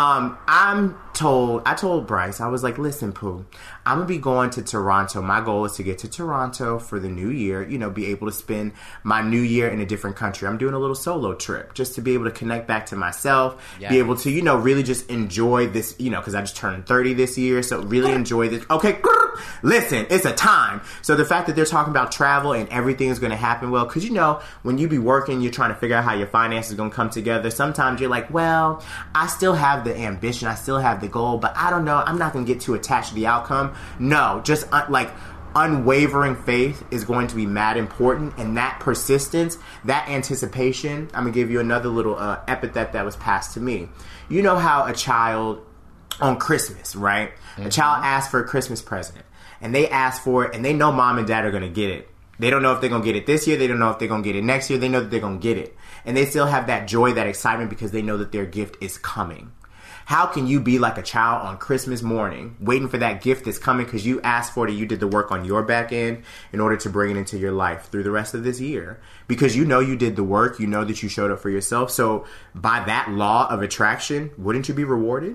I told Bryce, I was like, listen, Pooh, I'm going to be going to Toronto. My goal is to get to Toronto for the new year, be able to spend my new year in a different country. I'm doing a little solo trip just to be able to connect back to myself, be able to, really just enjoy this, because I just turned 30 this year. So really enjoy this. Okay, listen, it's a time. So the fact that they're talking about travel and everything is going to happen well, because, when you be working, you're trying to figure out how your finances are going to come together. Sometimes you're like, well, I still have the ambition. I still have the goal, but I don't know. I'm not going to get too attached to the outcome. No, just unwavering faith is going to be mad important, and that persistence, that anticipation. I'm going to give you another little epithet that was passed to me. You know how a child on Christmas, right? Mm-hmm. A child asks for a Christmas present, and they ask for it, and they know mom and dad are going to get it. They don't know if they're going to get it this year. They don't know if they're going to get it next year. They know that they're going to get it. And they still have that joy, that excitement, because they know that their gift is coming. How can you be like a child on Christmas morning, waiting for that gift that's coming because you asked for it, you did the work on your back end in order to bring it into your life through the rest of this year? Because you know you did the work, you know that you showed up for yourself. So by that law of attraction, wouldn't you be rewarded?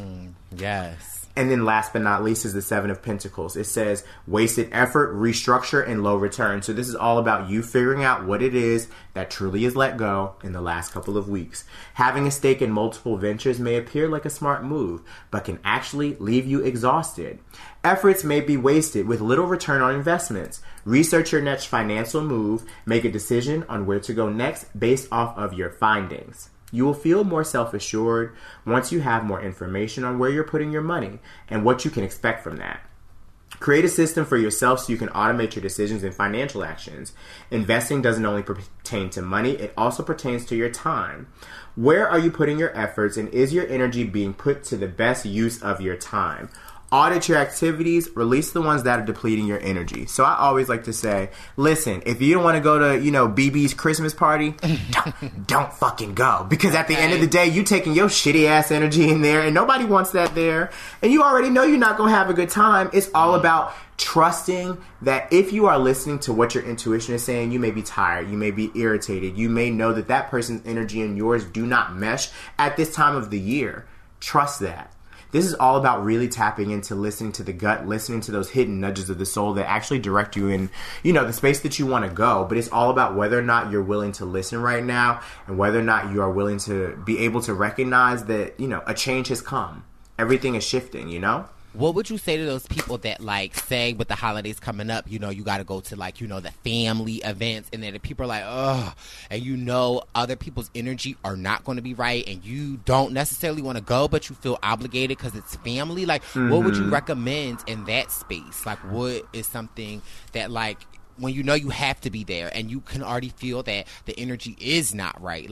Yes. And then last but not least is the Seven of Pentacles. It says wasted effort, restructure, and low return. So this is all about you figuring out what it is that truly is let go in the last couple of weeks. Having a stake in multiple ventures may appear like a smart move, but can actually leave you exhausted. Efforts may be wasted with little return on investments. Research your next financial move. Make a decision on where to go next based off of your findings. You will feel more self-assured once you have more information on where you're putting your money and what you can expect from that. Create a system for yourself so you can automate your decisions and financial actions. Investing doesn't only pertain to money, it also pertains to your time. Where are you putting your efforts, and is your energy being put to the best use of your time? Audit your activities, release the ones that are depleting your energy. So I always like to say, listen, if you don't want to go to, BB's Christmas party, don't fucking go. Because at the end of the day, you taking your shitty ass energy in there and nobody wants that there. And you already know you're not going to have a good time. It's all about trusting that if you are listening to what your intuition is saying, you may be tired, you may be irritated, you may know that that person's energy and yours do not mesh at this time of the year. Trust that. This is all about really tapping into listening to the gut, listening to those hidden nudges of the soul that actually direct you in, the space that you want to go. But it's all about whether or not you're willing to listen right now and whether or not you are willing to be able to recognize that, a change has come. Everything is shifting, What would you say to those people that, say with the holidays coming up, you got to go to, the family events, and then the people are like, ugh, and other people's energy are not going to be right, and you don't necessarily want to go, but you feel obligated because it's family? What would you recommend in that space? What is something that, when you have to be there and you can already feel that the energy is not right?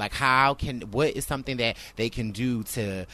What is something that they can do to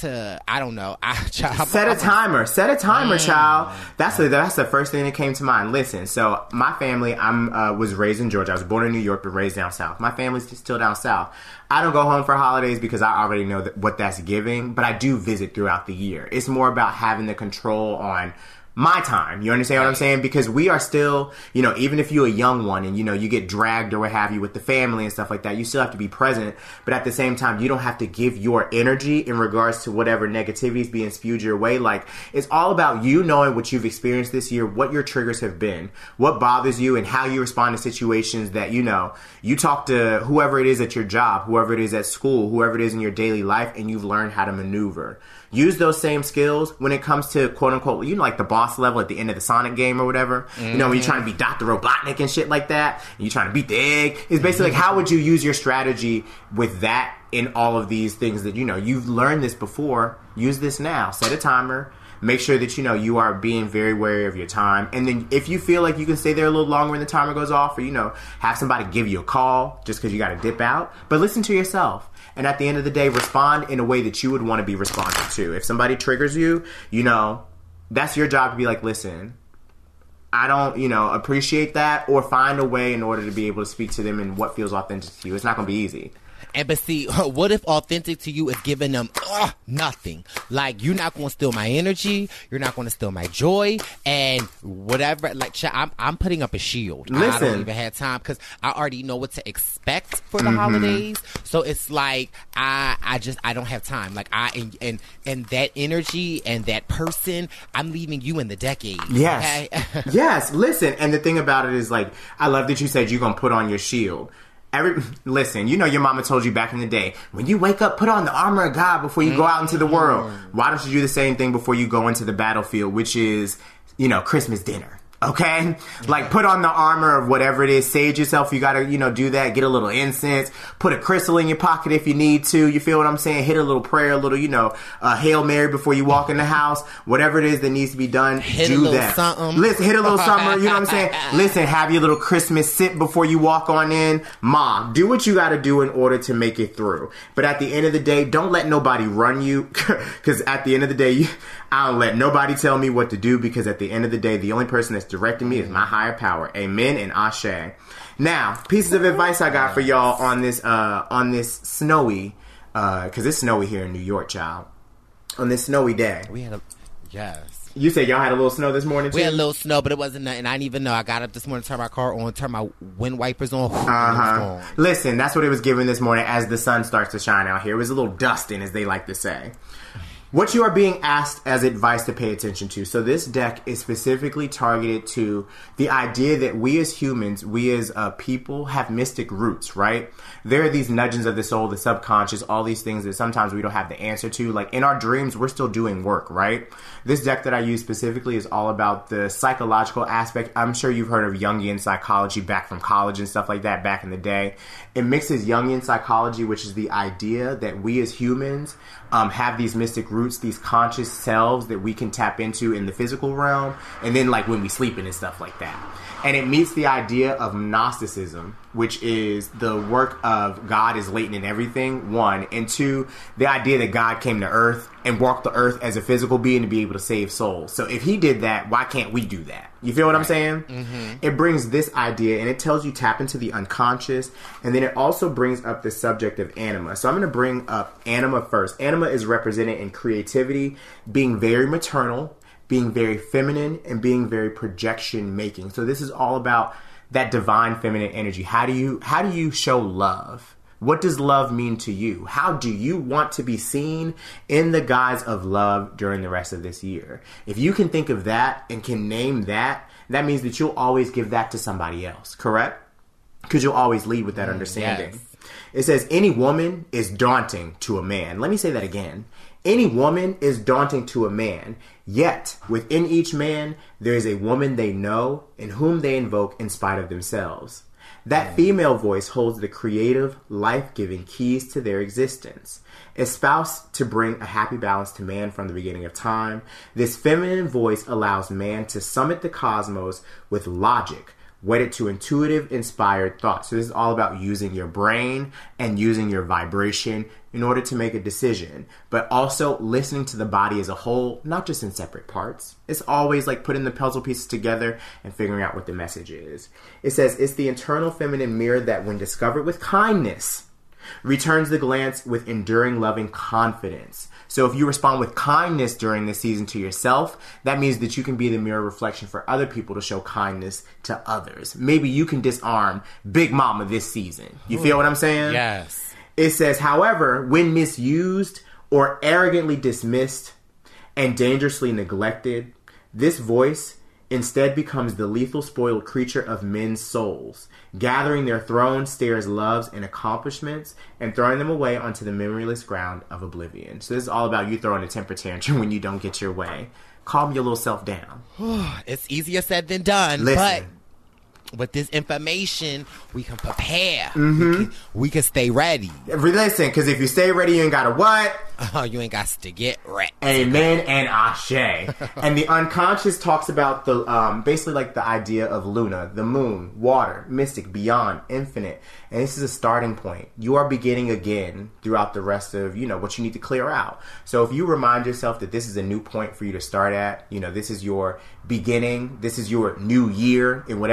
I don't know. Set a timer, child. That's the first thing that came to mind. Listen, so my family, was raised in Georgia. I was born in New York, but raised down south. My family's still down south. I don't go home for holidays because I already know what that's giving, but I do visit throughout the year. It's more about having the control on my time. You understand what I'm saying? Because we are still, even if you're a young one and, you get dragged or what have you with the family and stuff like that, you still have to be present. But at the same time, you don't have to give your energy in regards to whatever negativity is being spewed your way. It's all about you knowing what you've experienced this year, what your triggers have been, what bothers you, and how you respond to situations that, you talk to whoever it is at your job, whoever it is at school, whoever it is in your daily life, and you've learned how to maneuver. Use those same skills when it comes to quote unquote, the boss level at the end of the Sonic game or whatever. Mm-hmm. When you're trying to be Dr. Robotnik and shit like that, and you're trying to beat the egg. It's basically how would you use your strategy with that in all of these things that, you've learned this before. Use this now. Set a timer. Make sure that, you are being very wary of your time. And then if you feel like you can stay there a little longer when the timer goes off, or, have somebody give you a call just because you got to dip out. But listen to yourself. And at the end of the day, respond in a way that you would want to be responded to. If somebody triggers you, that's your job to be like, listen, I don't, appreciate that, or find a way in order to be able to speak to them in what feels authentic to you. It's not going to be easy. And but see, what if authentic to you is giving them nothing? Like, you're not going to steal my energy. You're not going to steal my joy. And whatever. Like, I'm putting up a shield. Listen. I don't even have time because I already know what to expect for the holidays. So it's like, I don't have time. Like, and that energy and that person, I'm leaving you in the decade. Yes. Okay? Yes. Listen. And the thing about it is, like, I love that you said you're going to put on your shield. Listen, you know your mama told you back in the day, when you wake up, put on the armor of God before you go out into the world. Why don't you do the same thing before you go into the battlefield, which is, Christmas dinner? Okay? Like, put on the armor of whatever it is. Sage yourself. You gotta, do that. Get a little incense. Put a crystal in your pocket if you need to. You feel what I'm saying? Hit a little prayer, a little, Hail Mary before you walk in the house. Whatever it is that needs to be done, do that. Something. Listen, hit a little something. You know what I'm saying? Listen, have your little Christmas sip before you walk on in. Mom, do what you gotta do in order to make it through. But at the end of the day, don't let nobody run you. Because at the end of the day, I don't let nobody tell me what to do, because at the end of the day, the only person that's directing me is my higher power. Amen and ashe. Now, pieces of advice I got for y'all on this snowy, because it's snowy here in New York, child. On this snowy day. Yes. You said y'all had a little snow this morning too? We had a little snow, but it wasn't nothing. I didn't even know. I got up this morning, turned my car on, turned my wind wipers on. Listen, that's what it was giving this morning as the sun starts to shine out here. It was a little dusting, as they like to say. What you are being asked as advice to pay attention to. So this deck is specifically targeted to the idea that we as humans, we as people have mystic roots, right? There are these nudgings of the soul, the subconscious, all these things that sometimes we don't have the answer to. Like in our dreams, we're still doing work, right? This deck that I use specifically is all about the psychological aspect. I'm sure you've heard of Jungian psychology back from college and stuff like that back in the day. It mixes Jungian psychology, which is the idea that we as humans have these mystic roots, these conscious selves that we can tap into in the physical realm, and then like when we sleeping and stuff like that. And it meets the idea of Gnosticism, which is the work of God is latent in everything, one. And two, the idea that God came to earth and walked the earth as a physical being to be able to save souls. So if he did that, why can't we do that? You feel what I'm saying? Mm-hmm. It brings this idea, and it tells you tap into the unconscious. And then it also brings up the subject of anima. So I'm going to bring up anima first. Anima is represented in creativity, being very maternal, being very feminine, and being very projection making. So this is all about that divine feminine energy. How do you show love? What does love mean to you? How do you want to be seen in the guise of love during the rest of this year? If you can think of that and can name that, that means that you'll always give that to somebody else, correct? Because you'll always lead with that understanding. Yes. It says, any woman is daunting to a man. Let me say that again. Any woman is daunting to a man, yet within each man there is a woman they know and whom they invoke in spite of themselves. That female voice holds the creative, life-giving keys to their existence. Espoused to bring a happy balance to man from the beginning of time, this feminine voice allows man to summit the cosmos with logic, wedded to intuitive, inspired thought. So this is all about using your brain and using your vibration in order to make a decision, but also listening to the body as a whole, not just in separate parts. It's always like putting the puzzle pieces together and figuring out what the message is. It says, it's the internal feminine mirror that, when discovered with kindness, returns the glance with enduring loving confidence. So if you respond with kindness during this season to yourself, that means that you can be the mirror reflection for other people to show kindness to others. Maybe you can disarm Big Mama this season. You feel what I'm saying? Yes. It says, however, when misused or arrogantly dismissed and dangerously neglected, this voice instead becomes the lethal spoiled creature of men's souls, gathering their thrown stares, loves, and accomplishments and throwing them away onto the memoryless ground of oblivion. So this is all about you throwing a temper tantrum when you don't get your way. Calm your little self down. It's easier said than done. Listen. But with this information, we can prepare. Mm-hmm. We can stay ready. Listen, because if you stay ready, you ain't got to what? You ain't got to get ready. Amen and ashe. And the unconscious talks about the basically like the idea of Luna, the moon, water, mystic, beyond, infinite. And this is a starting point. You are beginning again throughout the rest of, what you need to clear out. So if you remind yourself that this is a new point for you to start at, this is your beginning, this is your new year in whatever way you want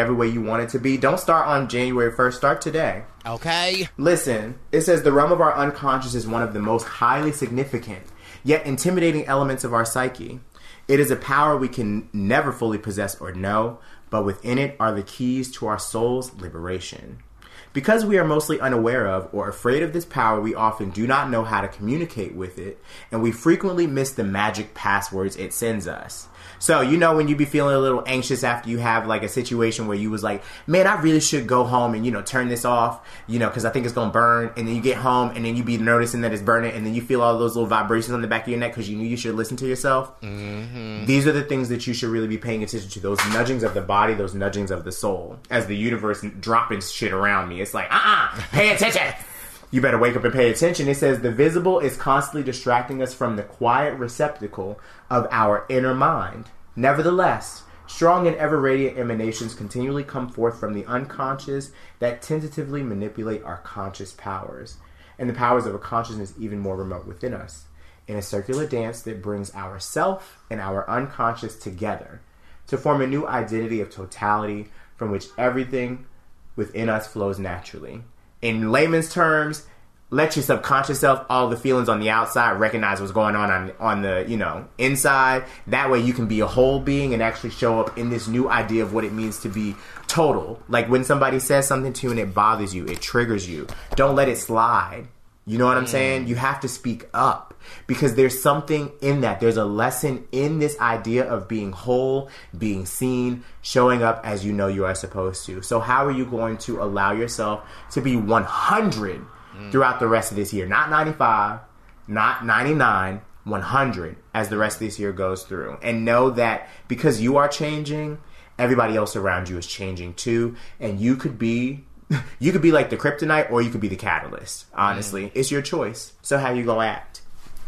want it to be. Don't start on January 1st. Start today. Okay. Listen, it says the realm of our unconscious is one of the most highly significant, yet intimidating elements of our psyche. It is a power we can never fully possess or know, but within it are the keys to our soul's liberation. Because we are mostly unaware of or afraid of this power, we often do not know how to communicate with it, and we frequently miss the magic passwords it sends us. So, you know, when you be feeling a little anxious after you have like a situation where you was like, man, I really should go home and, you know, turn this off, you know, because I think it's going to burn. And then you get home and then you be noticing that it's burning. And then you feel all those little vibrations on the back of your neck because you knew you should listen to yourself. Mm-hmm. These are the things that you should really be paying attention to. Those nudgings of the body, those nudgings of the soul. As the universe dropping shit around me, it's like, pay attention. You better wake up and pay attention. It says the visible is constantly distracting us from the quiet receptacle of our inner mind. Nevertheless, strong and ever-radiant emanations continually come forth from the unconscious that tentatively manipulate our conscious powers, and the powers of a consciousness even more remote within us, in a circular dance that brings our self and our unconscious together to form a new identity of totality from which everything within us flows naturally. In layman's terms, let your subconscious self, all the feelings on the outside, recognize what's going on the, you know, inside. That way you can be a whole being and actually show up in this new idea of what it means to be total. Like when somebody says something to you and it bothers you, it triggers you. Don't let it slide. You know what I'm saying? You have to speak up because there's something in that. There's a lesson in this idea of being whole, being seen, showing up as you know you are supposed to. So how are you going to allow yourself to be 100 throughout the rest of this year? Not 95, not 99, 100 as the rest of this year goes through. And know that because you are changing, everybody else around you is changing too. And you could be like the kryptonite or you could be the catalyst. Honestly, it's your choice. So how you gonna act?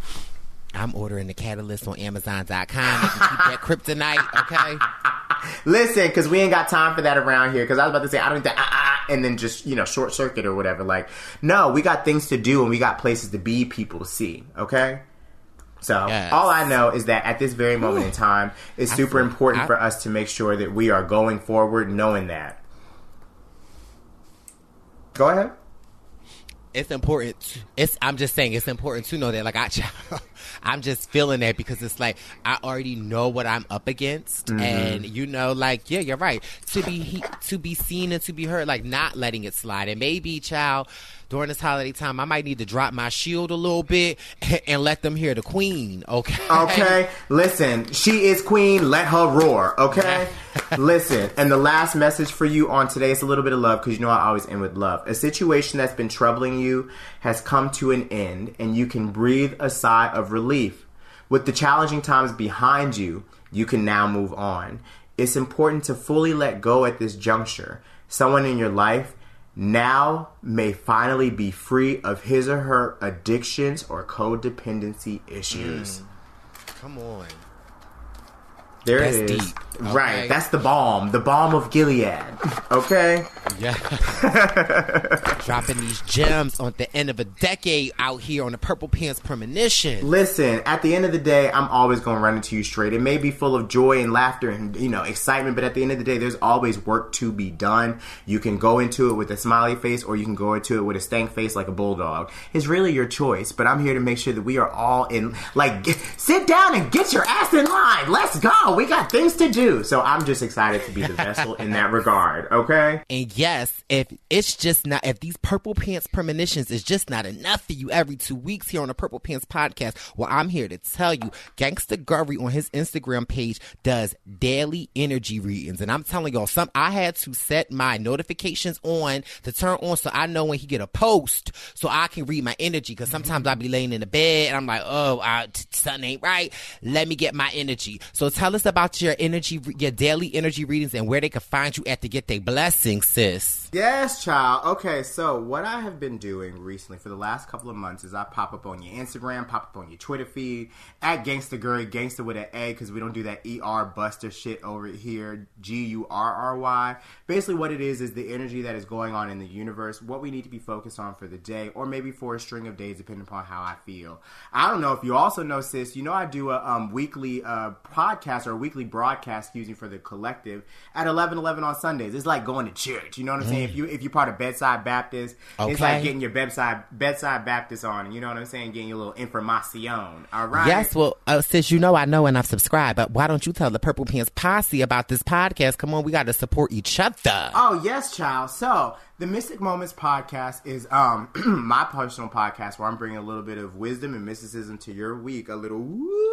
I'm ordering the catalyst on Amazon.com. You can keep that kryptonite, okay? Listen, because we ain't got time for that around here. Because I was about to say, I don't need that, and then just, you know, short circuit or whatever. Like, no, we got things to do and we got places to be, people to see, okay? So, yes. All I know is that at this very moment in time, it's super important for us to make sure that we are going forward knowing that. Go ahead. It's important. I'm just saying it's important to know that. Like I'm just feeling that because it's like I already know what I'm up against, and you know, like yeah, you're right. To be seen and to be heard, like not letting it slide. And maybe, child, during this holiday time, I might need to drop my shield a little bit and let them hear the queen. Okay. Okay. Listen, she is queen. Let her roar. Okay. Listen, and the last message for you on today is a little bit of love because you know I always end with love. A situation that's been troubling you has come to an end and you can breathe a sigh of relief. With the challenging times behind you, you can now move on. It's important to fully let go at this juncture. Someone in your life now may finally be free of his or her addictions or codependency issues. Come on. That's it is. Deep. Okay. Right. That's the balm of Gilead. Okay? Yeah. Dropping these gems on the end of a decade out here on the Purple Pants Premonition. Listen, at the end of the day, I'm always going to run into you straight. It may be full of joy and laughter and, you know, excitement, but at the end of the day, there's always work to be done. You can go into it with a smiley face or you can go into it with a stank face like a bulldog. It's really your choice, but I'm here to make sure that we are all in, like, sit down and get your ass in line. Let's go. We got things to do. So I'm just excited to be the vessel in that regard, okay? And yes, if these Purple Pants Premonitions is just not enough for you every 2 weeks here on the Purple Pants Podcast, well, I'm here to tell you, Gangsta Gurry on his Instagram page does daily energy readings. And I'm telling y'all, I had to set my notifications on to turn on so I know when he get a post so I can read my energy. Because sometimes I be laying in the bed and I'm like, something ain't right. Let me get my energy. So tell us about your daily energy readings and where they can find you at to get their blessings, sis. sis. Yes, child. Okay, so what I have been doing recently for the last couple of months is I pop up on your Instagram, pop up on your Twitter feed, at Gangsta Gurry, Gangsta with an A, because we don't do that ER buster shit over here, Gurry. Basically what it is the energy that is going on in the universe, what we need to be focused on for the day, or maybe for a string of days, depending upon how I feel. I don't know if you also know, sis, you know I do a weekly podcast or a weekly broadcast, excuse me, for the collective at 11:11 on Sundays. It's like going to church, you know what I'm saying? If you're part of Bedside Baptist, it's like getting your Bedside Baptist on, you know what I'm saying? Getting your little information, all right? Yes, well, sis, you know I know and I've subscribed, but why don't you tell the Purple Pants Posse about this podcast? Come on, we got to support each other. Oh, yes, child. So, the Mystic Moments podcast is my personal podcast where I'm bringing a little bit of wisdom and mysticism to your week. A little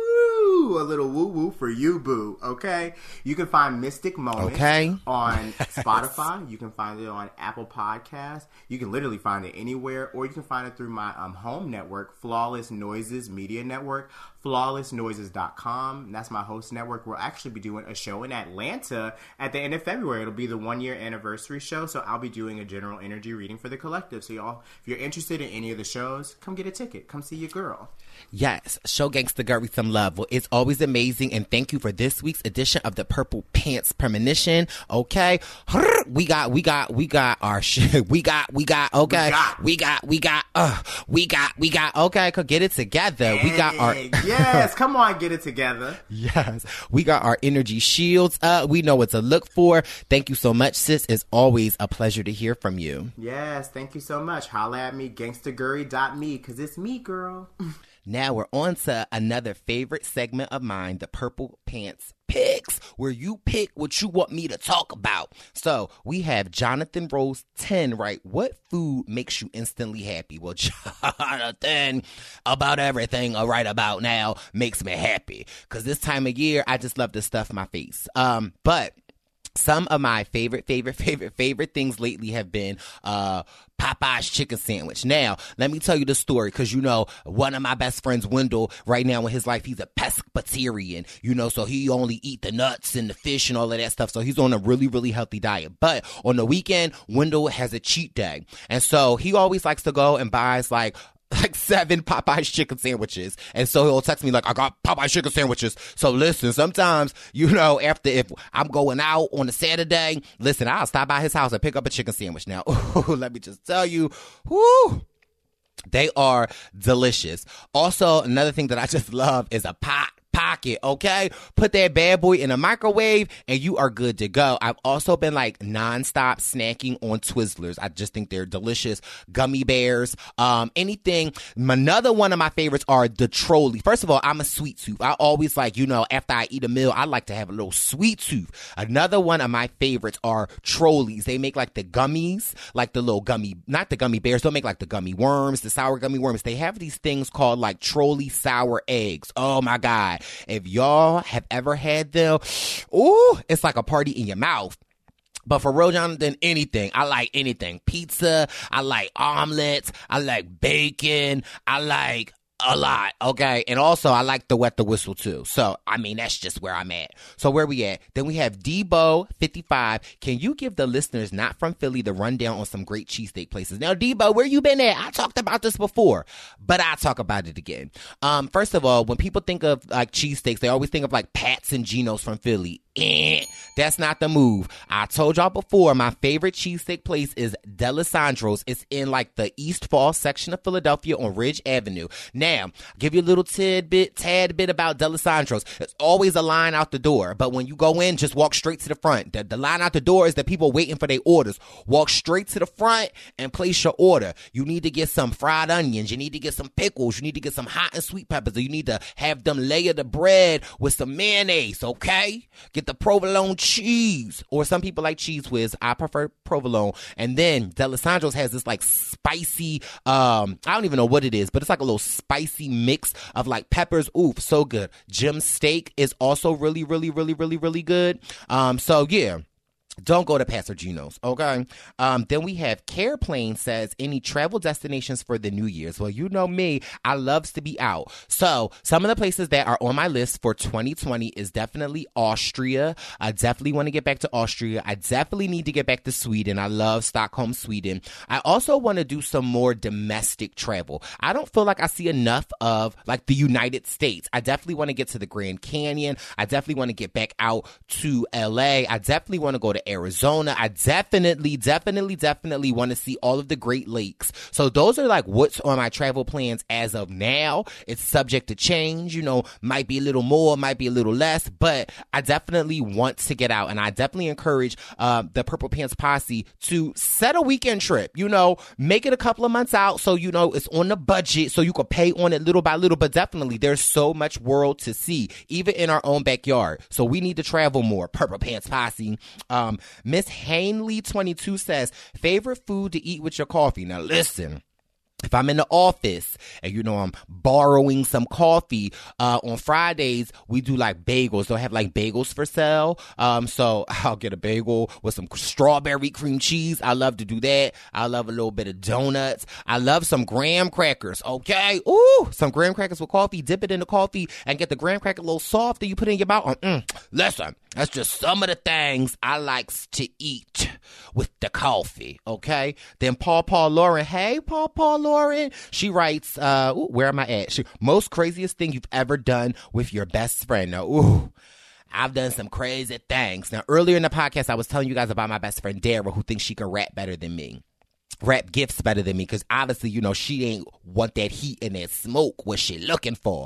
woo-woo for you, boo, okay? You can find Mystic Moments on Spotify. You can find it on Apple Podcasts. You can literally find it anywhere, or you can find it through my home network, Flawless Noises Media Network, flawlessnoises.com. That's my host network. We'll actually be doing a show in Atlanta at the end of February. It'll be the 1-year anniversary show, so I'll be doing a general energy reading for the collective. So y'all, if you're interested in any of the shows, come get a ticket. Come see your girl. Yes, show Gangsta Gurry some love. Well, it's always amazing, and thank you for this week's edition of the Purple Pants Premonition. Okay, we got our shit. We got. Okay, we got. Okay, get it together. We got our. Yes, come on, get it together. Yes, we got our energy shields up. We know what to look for. Thank you so much, sis. It's always a pleasure to hear from you. Yes, thank you so much. Holla at me, gangstagurry.me, because it's me, girl. Now we're on to another favorite segment of mine, the Purple Pants Picks, where you pick what you want me to talk about. So we have Jonathan Rose 10, right? What food makes you instantly happy? Well, Jonathan, about everything right about now makes me happy, because this time of year, I just love to stuff my face. But some of my favorite things lately have been Popeye's chicken sandwich. Now, let me tell you the story, because, you know, one of my best friends, Wendell, right now in his life, he's a pescatarian, you know, so he only eat the nuts and the fish and all of that stuff. So he's on a really, really healthy diet. But on the weekend, Wendell has a cheat day. And so he always likes to go and buys like 7 Popeye's chicken sandwiches. And so he'll text me like, I got Popeye's chicken sandwiches. So listen, sometimes, you know, if I'm going out on a Saturday, listen, I'll stop by his house and pick up a chicken sandwich. Now, let me just tell you, they are delicious. Also, another thing that I just love is a pocket, okay? Put that bad boy in a microwave and you are good to go. I've also been like nonstop snacking on Twizzlers. I just think they're delicious. Gummy bears, anything. Another one of my favorites are the Trolli. First of all, I'm a sweet tooth. I always like, you know, after I eat a meal, I like to have a little sweet tooth. Another one of my favorites are Trollis. They make like the gummies, like the little gummy, not the gummy bears. They'll make like the gummy worms, the sour gummy worms. They have these things called like Trolli sour eggs. Oh my God. If y'all have ever had them, ooh, it's like a party in your mouth. But for real, Jonathan, anything. I like anything. Pizza. I like omelets. I like bacon. I like a lot, okay? And also, I like the wet the whistle, too. So, I mean, that's just where I'm at. So, where we at? Then we have Debo55. Can you give the listeners not from Philly the rundown on some great cheesesteak places? Now, Debo, where you been at? I talked about this before, but I'll talk about it again. First of all, when people think of, like, cheesesteaks, they always think of, like, Pat's and Geno's from Philly. That's not the move. I told y'all before, my favorite cheesesteak place is D'Alessandro's. It's in like the East Falls section of Philadelphia on Ridge Avenue. Now, I'll give you a little tad bit about D'Alessandro's. There's always a line out the door, but when you go in, just walk straight to the front. The line out the door is the people waiting for their orders. Walk straight to the front and place your order. You need to get some fried onions. You need to get some pickles. You need to get some hot and sweet peppers. You need to have them layer the bread with some mayonnaise, okay? Get the provolone cheese, or some people like Cheese Whiz. I prefer provolone. And then D'Alessandro's has this like spicy, I don't even know what it is, but it's like a little spicy mix of like peppers. Oof, so good. Jim's steak is also really, really, really, really, really good. So yeah. Don't go to Pastor Gino's, okay? Then we have Careplane says, any travel destinations for the New Year's? Well, you know me, I loves to be out. So some of the places that are on my list for 2020 is definitely Austria. I definitely want to get back to Austria. I definitely need to get back to Sweden. I love Stockholm, Sweden. I also want to do some more domestic travel. I don't feel like I see enough of like the United States. I definitely want to get to the Grand Canyon. I definitely want to get back out to LA. I definitely want to go to Arizona. I definitely want to see all of the Great Lakes. So those are like what's on my travel plans as of now. It's subject to change, you know, might be a little more, might be a little less, but I definitely want to get out. And I definitely encourage the Purple Pants Posse to set a weekend trip, you know, make it a couple of months out so, you know, it's on the budget so you can pay on it little by little. But definitely there's so much world to see, even in our own backyard. So we need to travel more. Purple Pants Posse. Miss Hanley 22 says, favorite food to eat with your coffee. Now listen, if I'm in the office and, you know, I'm borrowing some coffee, on Fridays, we do like bagels. They'll have like bagels for sale. So I'll get a bagel with some strawberry cream cheese. I love to do that. I love a little bit of donuts. I love some graham crackers. Okay. Ooh, some graham crackers with coffee. Dip it in the coffee and get the graham cracker a little soft that you put in your mouth. Listen, that's just some of the things I likes to eat with the coffee. Okay. Then Paul Lauren. Hey, Paul Lauren. She writes, where am I at? Most craziest thing you've ever done with your best friend. Now, I've done some crazy things. Now, earlier in the podcast, I was telling you guys about my best friend, Dara, who thinks she can rap better than me. Rap gifts better than me, because obviously, you know, she ain't want that heat and that smoke. What she looking for?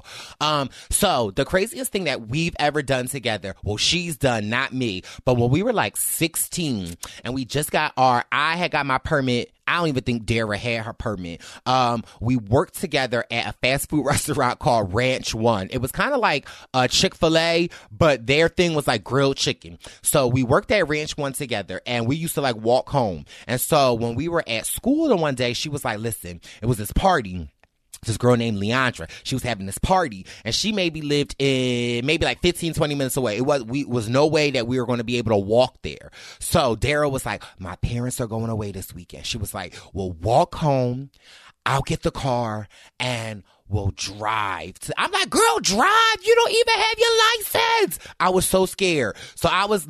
So the craziest thing that we've ever done together, well, she's done, not me, but when we were like 16 and we just got I had got my permit. I don't even think Dara had her permit. We worked together at a fast food restaurant called Ranch One. It was kind of like Chick-fil-A, but their thing was like grilled chicken. So we worked at Ranch One together, and we used to like walk home. And so when we were at school the one day, she was like, listen, it was this party. This girl named Leandra, she was having this party, and she maybe lived in maybe like 15, 20 minutes away. It was no way that we were going to be able to walk there. So Dara was like, my parents are going away this weekend. She was like, we'll walk home. I'll get the car and we'll drive. I'm like, girl, drive? You don't even have your license. I was so scared. So I was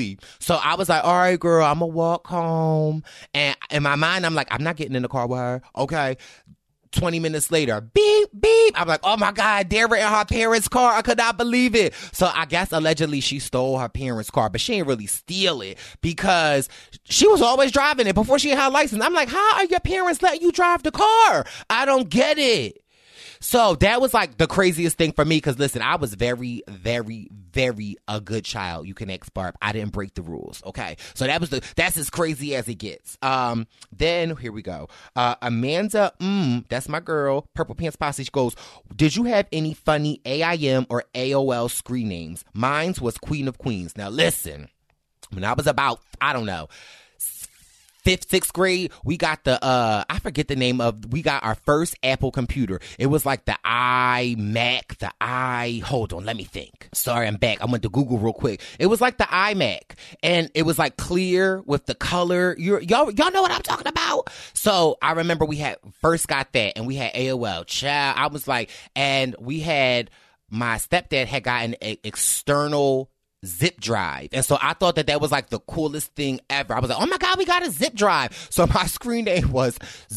like, all right, girl, I'm going to walk home. And in my mind, I'm like, I'm not getting in the car with her. Okay. 20 minutes later, beep, beep. I'm like, oh my God, Dara in her parents' car. I could not believe it. So I guess allegedly she stole her parents' car, but she didn't really steal it because she was always driving it before she had her license. I'm like, how are your parents letting you drive the car? I don't get it. So that was like the craziest thing for me because, listen, I was very, very, very a good child. You can ask Barb. I didn't break the rules, okay? So that's as crazy as it gets. Then, here we go. Amanda, that's my girl, Purple Pants Posse, goes, did you have any funny AIM or AOL screen names? Mine was Queen of Queens. Now, listen, when I was about, I don't know, 5th, 6th grade, we got I forget the name we got our first Apple computer. It was like the iMac, hold on, let me think. Sorry, I'm back. I went to Google real quick. It was like the iMac, and it was like clear with the color. Y'all know what I'm talking about? So I remember we first got that, and we had AOL. Child, I was like, and my stepdad had gotten an external zip drive. And so I thought that was like the coolest thing ever. I was like, oh my God, we got a zip drive. So my screen name was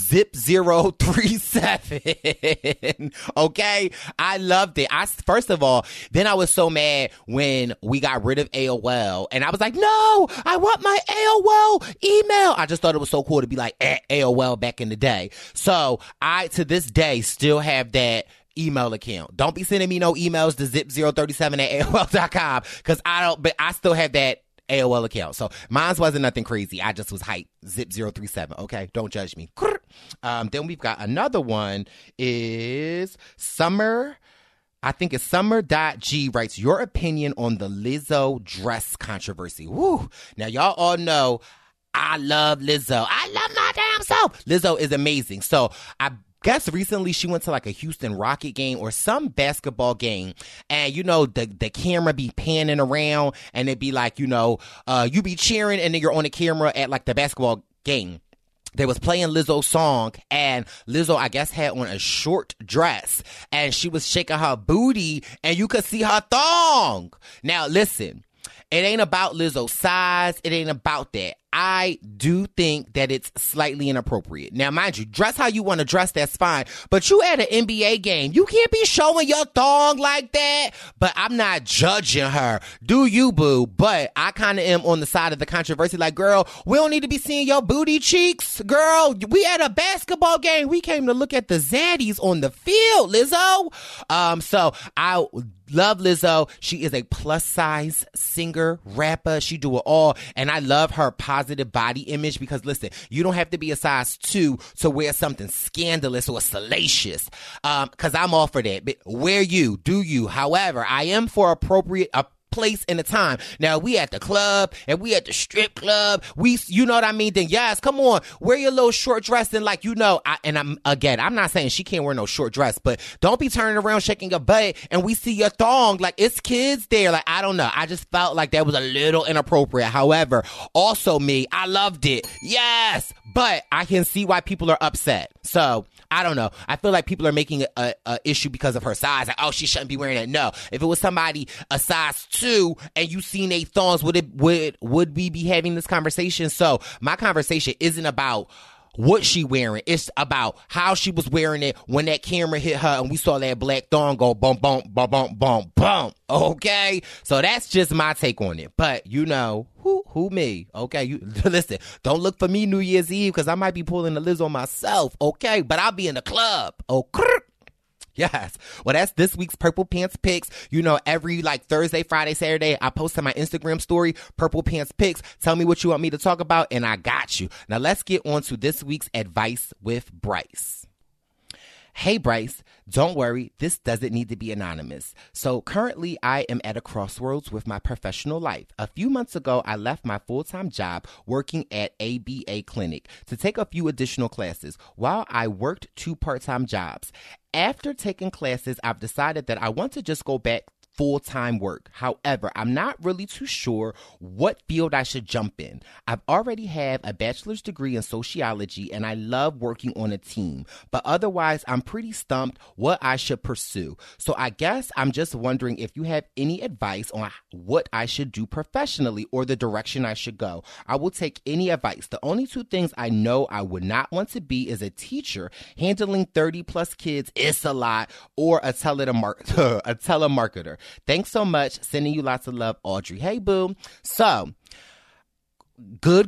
Zip037. Okay. I loved it. First of all, then I was so mad when we got rid of AOL, and I was like, no, I want my AOL email. I just thought it was so cool to be like AOL back in the day. So I, to this day, still have that email account. Don't be sending me no emails to zip037@AOL.com because but I still have that AOL account. So mine wasn't nothing crazy. I just was hype. Zip037. Okay. Don't judge me. Then we've got another one is Summer. I think it's Summer.G writes, your opinion on the Lizzo dress controversy. Woo. Now y'all all know I love Lizzo. I love my damn self. Lizzo is amazing. So I guess recently she went to like a Houston Rocket game or some basketball game, and the camera be panning around, and it'd be like, you be cheering, and then you're on the camera at like the basketball game. They was playing Lizzo's song, and Lizzo, I guess, had on a short dress, and she was shaking her booty, and you could see her thong. Now, listen, it ain't about Lizzo's size. It ain't about that. I do think that it's slightly inappropriate. Now, mind you, dress how you want to dress, that's fine. But you at an NBA game, you can't be showing your thong like that. But I'm not judging her. Do you, boo? But I kind of am on the side of the controversy. Like, girl, we don't need to be seeing your booty cheeks. Girl, we at a basketball game. We came to look at the zaddies on the field, Lizzo. So I love Lizzo. She is a plus size singer, rapper. She do it all. And I love her positive body image because, listen, you don't have to be a size 2 to wear something scandalous or salacious. Because I'm all for that. But wear you, do you. However, I am for appropriate place and a time. Now, we at the club and we at the strip club. You know what I mean? Then yes, come on, wear your little short dress and like, I'm not saying she can't wear no short dress, but don't be turning around shaking your butt and we see your thong. Like, it's kids there. Like, I don't know. I just felt like that was a little inappropriate. However, also I loved it. Yes, but I can see why people are upset. So I don't know. I feel like people are making a issue because of her size. Like, oh, she shouldn't be wearing it. No. If it was somebody a size 2 and you seen they thongs, would we be having this conversation? So my conversation isn't about what she wearing. It's about how she was wearing it when that camera hit her and we saw that black thong go bump, bump, bump, bump, bump, bump. Okay? So that's just my take on it. But who me? Okay? Listen, don't look for me New Year's Eve because I might be pulling the Lizzo myself. Okay? But I'll be in the club. Okay? Yes. Well, that's this week's Purple Pants Picks. Every Thursday, Friday, Saturday, I post on my Instagram story, Purple Pants Picks. Tell me what you want me to talk about, and I got you. Now, let's get on to this week's advice with Bryce. Hey, Bryce, don't worry. This doesn't need to be anonymous. So currently, I am at a crossroads with my professional life. A few months ago, I left my full-time job working at ABA Clinic to take a few additional classes while I worked 2 part-time jobs. After taking classes, I've decided that I want to just go back full-time work. However, I'm not really too sure what field I should jump in. I've already have a bachelor's degree in sociology and I love working on a team, but otherwise I'm pretty stumped what I should pursue. So I guess I'm just wondering if you have any advice on what I should do professionally or the direction I should go. I will take any advice. The only 2 things I know I would not want to be is a teacher. Handling 30 plus kids is a lot, or a telemarketer. Thanks so much. Sending you lots of love, Audrey. Hey, boo. So, good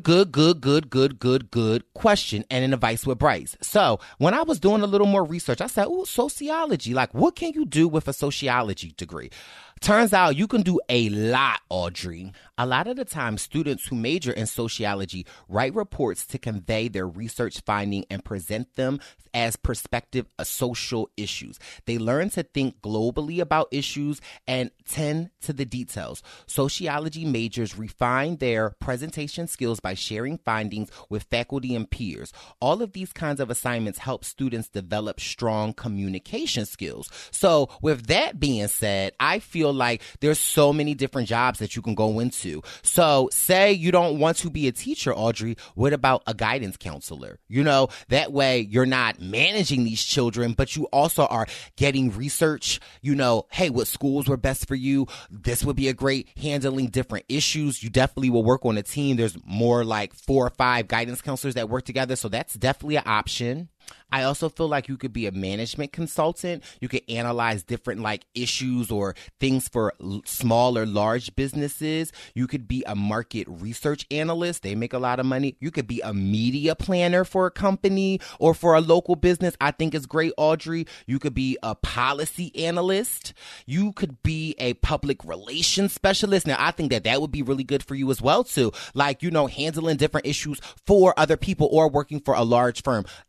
question and an advice with Bryce. So, when I was doing a little more research, I said, sociology. Like, what can you do with a sociology degree? Turns out you can do a lot, Audrey. A lot of the time, students who major in sociology write reports to convey their research finding and present them as perspective of social issues. They learn to think globally about issues and tend to the details. Sociology majors refine their presentation skills by sharing findings with faculty and peers. All of these kinds of assignments help students develop strong communication skills. So with that being said, I feel like there's so many different jobs that you can go into. So say you don't want to be a teacher, Audrey, what about a guidance counselor? That way you're not managing these children, but you also are getting research, hey, what schools were best for you? This would be a great handling different issues. You definitely will work on a team. There's more like 4 or 5 guidance counselors that work together. So that's definitely an option. I also feel like you could be a management consultant. You could analyze different issues or things for small or large businesses. You could be a market research analyst. They make a lot of money. You could be a media planner for a company or for a local business. I think it's great, Audrey. You could be a policy analyst. You could be a public relations specialist. Now, I think that would be really good for you as well, too. Handling different issues for other people or working for a large firm. As quiet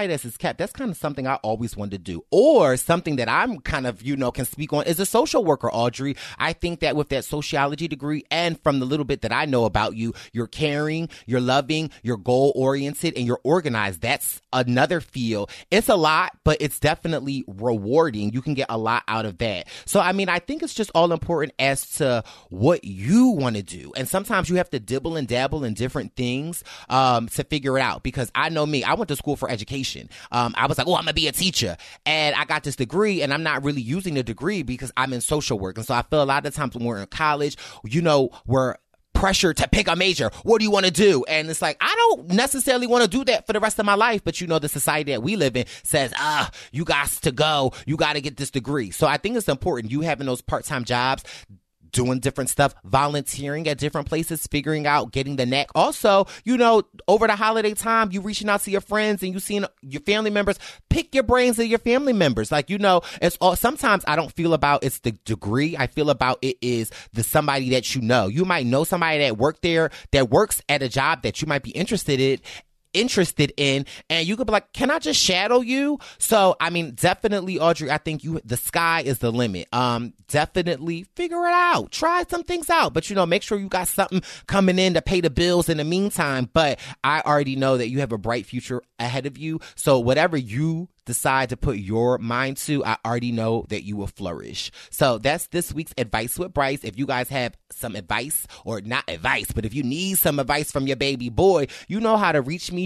quiet as it's kept. That's kind of something I always wanted to do. Or something that I'm kind of, can speak on is a social worker, Audrey. I think that with that sociology degree and from the little bit that I know about you, you're caring, you're loving, you're goal-oriented, and you're organized. That's another field. It's a lot, but it's definitely rewarding. You can get a lot out of that. So, I think it's just all important as to what you want to do. And sometimes you have to dibble and dabble in different things to figure it out. Because I know me, I went to school for education. I was like, I'm going to be a teacher. And I got this degree, and I'm not really using the degree because I'm in social work. And so I feel a lot of times when we're in college, we're pressure to pick a major. What do you want to do? And it's like, I don't necessarily want to do that for the rest of my life. But the society that we live in says, you got to go. You got to get this degree. So I think it's important you having those part-time jobs, doing different stuff, volunteering at different places, figuring out, getting the knack. Also, over the holiday time, you reaching out to your friends and you seeing your family members. Pick your brains of your family members. It's all, sometimes I don't feel about it's the degree. I feel about it is the somebody that you know. You might know somebody that worked there, that works at a job that you might be interested in, and you could be like, can I just shadow you? So, definitely, Audrey, I think the sky is the limit. Definitely figure it out. Try some things out, but make sure you got something coming in to pay the bills in the meantime. But I already know that you have a bright future ahead of you. So whatever you decide to put your mind to, I already know that you will flourish. So that's this week's Advice with Bryce. If you guys have some advice, or not advice, but if you need some advice from your baby boy, you know how to reach me,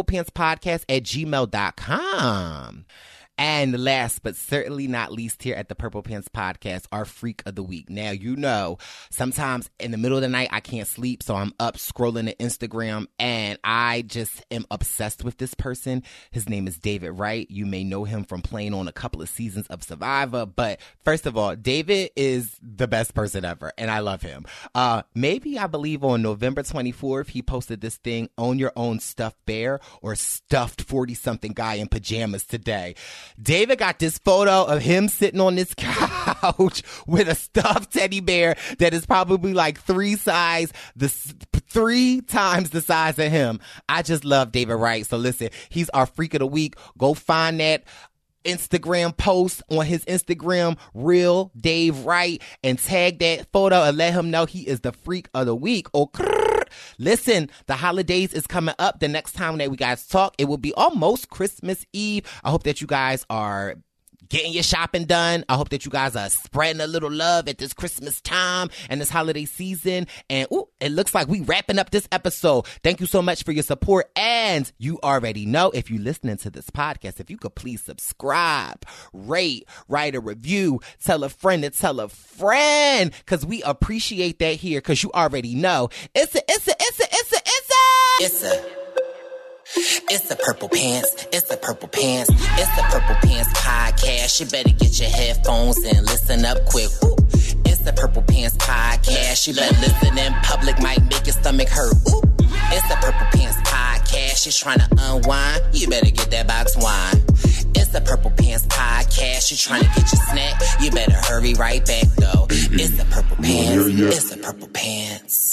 purplepantspodcast@gmail.com. And last but certainly not least here at the Purple Pants Podcast, our Freak of the Week. Now, sometimes in the middle of the night, I can't sleep, so I'm up scrolling the Instagram, and I just am obsessed with this person. His name is David Wright. You may know him from playing on a couple of seasons of Survivor, but first of all, David is the best person ever, and I love him. Maybe, I believe on November 24th, he posted this thing, Own Your Own Stuffed Bear, or Stuffed 40-something guy in pajamas today. David got this photo of him sitting on this couch with a stuffed teddy bear that is probably like 3 times the size of him. I just love David Wright. So listen, he's our Freak of the Week. Go find that Instagram post on his Instagram, Real Dave Wright, and tag that photo and let him know he is the Freak of the Week. Listen, the holidays is coming up. The next time that we guys talk, it will be almost Christmas Eve. I hope that you guys are getting your shopping done. I hope that you guys are spreading a little love at this Christmas time and this holiday season. And it looks like we wrapping up this episode. Thank you so much for your support. And you already know, if you're listening to this podcast, if you could please subscribe, rate, write a review, tell a friend to tell a friend, because we appreciate that here, because you already know it's the Purple Pants. It's the Purple Pants. It's the Purple Pants Podcast. You better get your headphones and listen up quick. Ooh. It's the Purple Pants Podcast. You better listen in public, might make your stomach hurt. Ooh. It's the Purple Pants Podcast. You're trying to unwind, you better get that box wine. It's the Purple Pants Podcast. You're trying to get your snack, you better hurry right back though. It's the Purple Pants. It's the Purple Pants.